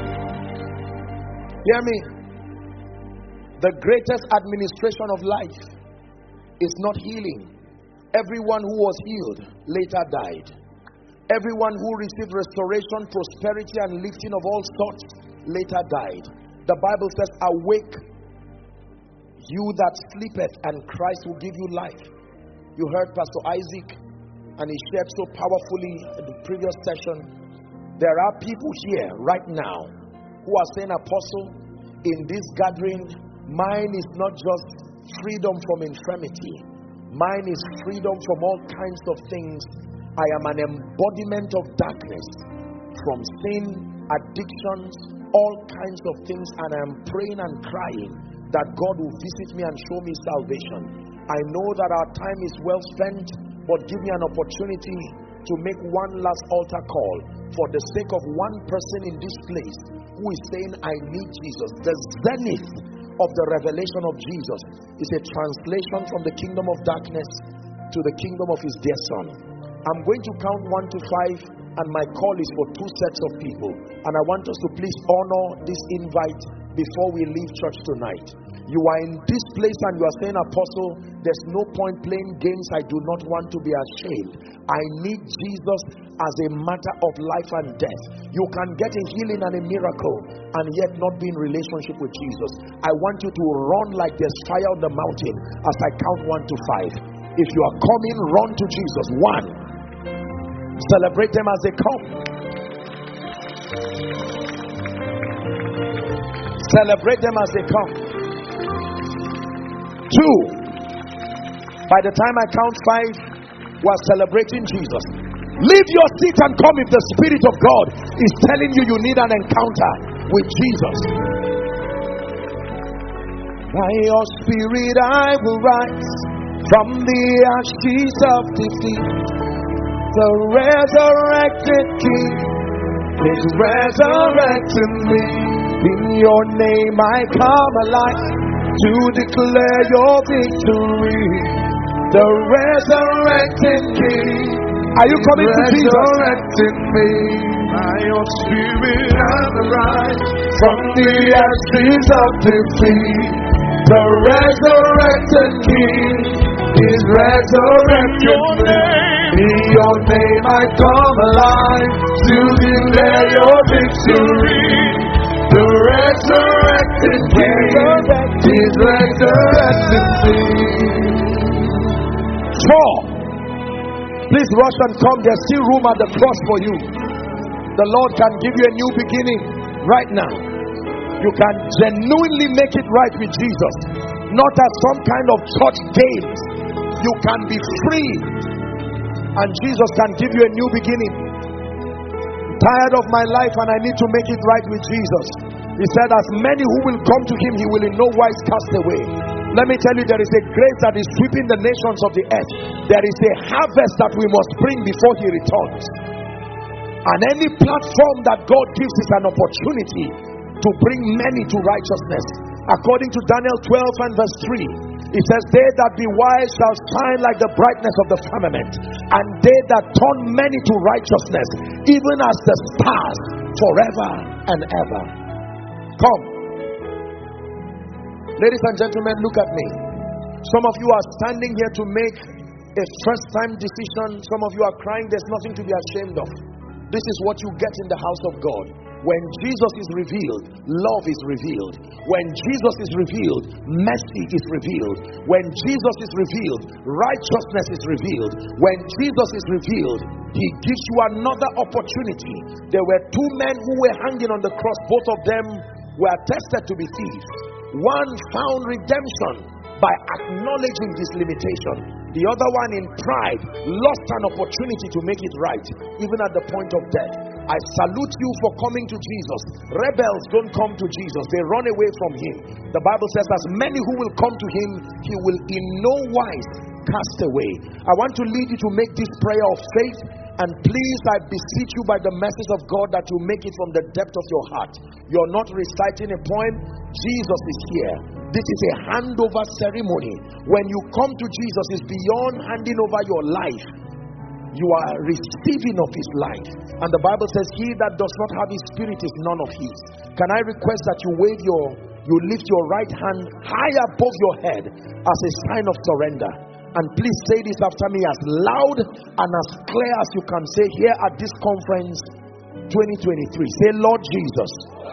Hear me. The greatest administration of life is not healing. Everyone who was healed later died. Everyone who received restoration, prosperity, and lifting of all sorts later died. The Bible says, awake, you that sleepeth, and Christ will give you life. You heard Pastor Isaac, and he shared so powerfully in the previous session. There are people here right now who are saying, Apostle, in this gathering, mine is not just freedom from infirmity, Mine is freedom from all kinds of things. I am an embodiment of darkness, from sin, addictions, all kinds of things, and I am praying and crying that God will visit me and show me salvation. I know that our time is well spent, but give me an opportunity to make one last altar call for the sake of one person in this place who is saying, I need Jesus. The zenith of the revelation of Jesus is a translation from the kingdom of darkness to the kingdom of his dear son. I'm going to count one to five, and my call is for two sets of people, and I want us to please honor this invite before we leave church tonight. You are in this place and you are saying, Apostle, there's no point playing games. I do not want to be ashamed. I need Jesus as a matter of life and death. You can get a healing and a miracle and yet not be in relationship with Jesus. I want you to run like there's fire on the mountain as I count one to five. If you are coming, run to Jesus. One. Celebrate them as they come. Celebrate them as they come. Two. By the time I count five, we're celebrating Jesus. Leave your seat and come if the Spirit of God is telling you you need an encounter with Jesus. By your Spirit I will rise from the ashes of defeat. The resurrected King is resurrecting me. In your name I come alive to declare your victory. The resurrected King. Are you coming to Jesus? Resurrecting me. By your Spirit I arise from the ashes of defeat. The resurrected King is resurrecting me. In your name I come alive to declare your victory. The resurrected King is resurrecting me. Four. Please rush and come. There's still room at the cross for you. The Lord can give you a new beginning right now. You can genuinely make it right with Jesus, not as some kind of church games. You can be free, and Jesus can give you a new beginning. I'm tired of my life and I need to make it right with Jesus. He said, as many who will come to him, he will in no wise cast away. Let me tell you, there is a grace that is sweeping the nations of the earth. There is a harvest that we must bring before he returns. And any platform that God gives is an opportunity to bring many to righteousness. According to Daniel twelve and verse three, it says, they that be wise shall shine like the brightness of the firmament, and they that turn many to righteousness, even as the stars, forever and ever. Come. Ladies and gentlemen, look at me. Some of you are standing here to make a first time decision. Some of you are crying. There's nothing to be ashamed of. This is what you get in the house of God. When Jesus is revealed, love is revealed. When Jesus is revealed, mercy is revealed. When Jesus is revealed, righteousness is revealed. When Jesus is revealed, he gives you another opportunity. There were two men who were hanging on the cross. Both of them were attested to be thieves. One found redemption by acknowledging his limitation. The other one in pride lost an opportunity to make it right, even at the point of death. I salute you for coming to Jesus. Rebels don't come to Jesus, they run away from him. The Bible says, as many who will come to him, he will in no wise cast away. I want to lead you to make this prayer of faith. And please, I beseech you by the message of God that you make it from the depth of your heart. You're not reciting a poem. Jesus is here. This is a handover ceremony. When you come to Jesus, it's beyond handing over your life. You are receiving of his life. And the Bible says, he that does not have his spirit is none of his. Can I request that you wave your, you lift your right hand high above your head as a sign of surrender. And please say this after me as loud and as clear as you can say here at this conference twenty twenty-three. Say, Lord Jesus,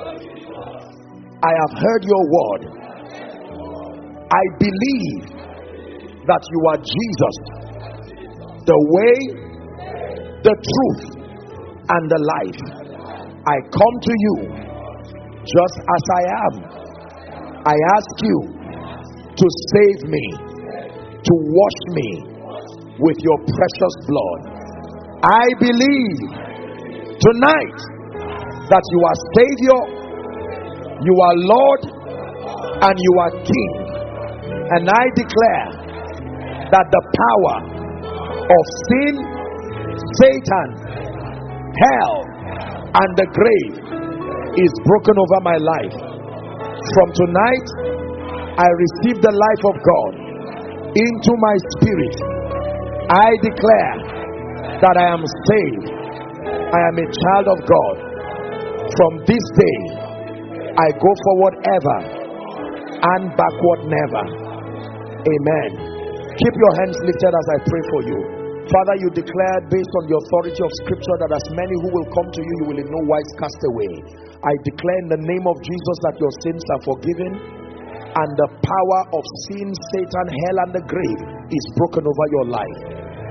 I have heard your word. I believe that you are Jesus, the way, the truth, and the life. I come to you just as I am. I ask you to save me. to wash me with your precious blood. I believe tonight that you are Savior, you are Lord, and you are King. And I declare that the power of sin, Satan, hell, and the grave is broken over my life. From tonight, I receive the life of God into my spirit. I declare that I am saved. I am a child of God. From this day, I go forward ever and backward never. Amen. Keep your hands lifted as I pray for you. Father, you declared based on the authority of scripture that as many who will come to you, you will in no wise cast away. I declare in the name of Jesus that your sins are forgiven, and the power of sin, Satan, hell, and the grave is broken over your life.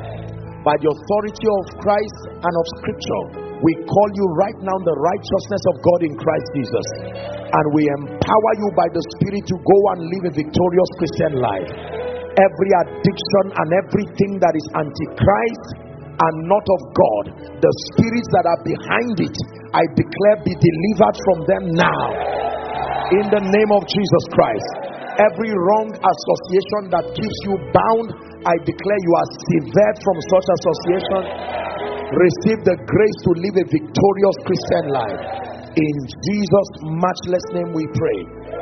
By the authority of Christ and of scripture, we call you right now the righteousness of God in Christ Jesus, and we empower you by the Spirit to go and live a victorious Christian life. Every addiction and everything that is antichrist and not of God, the spirits that are behind it, I declare be delivered from them now in the name of Jesus Christ. Every wrong association that keeps you bound, I declare you are severed from such association. Receive the grace to live a victorious Christian life. In Jesus' matchless name we pray.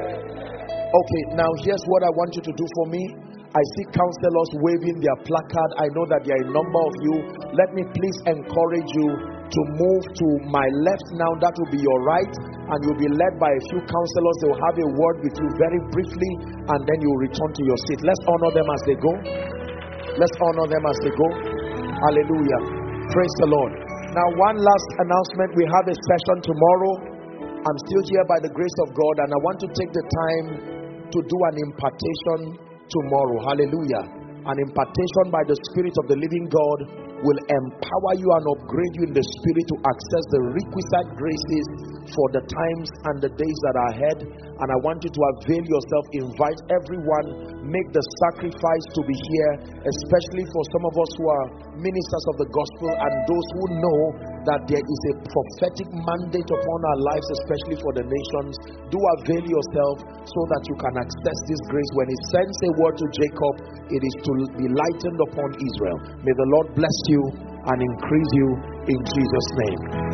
Okay, now here's what I want you to do for me. I see counselors waving their placard. I know that there are a number of you. Let me please encourage you to move to my left now. That will be your right, and you'll be led by a few counselors. They will have a word with you very briefly, and then you'll return to your seat. Let's honor them as they go. Let's honor them as they go. Hallelujah. Praise the Lord. Now, one last announcement. We have a session tomorrow. I'm still here by the grace of God, and I want to take the time to do an impartation tomorrow. Hallelujah. An impartation by the Spirit of the living God will empower you and upgrade you in the Spirit to access the requisite graces for the times and the days that are ahead. And I want you to avail yourself. Invite everyone. Make the sacrifice to be here, especially for some of us who are ministers of the gospel and those who know that there is a prophetic mandate upon our lives, especially for the nations. Do avail yourself so that you can access this grace. When he sends a word to Jacob, it is to be lightened upon Israel. May the Lord bless you and increase you in Jesus' name.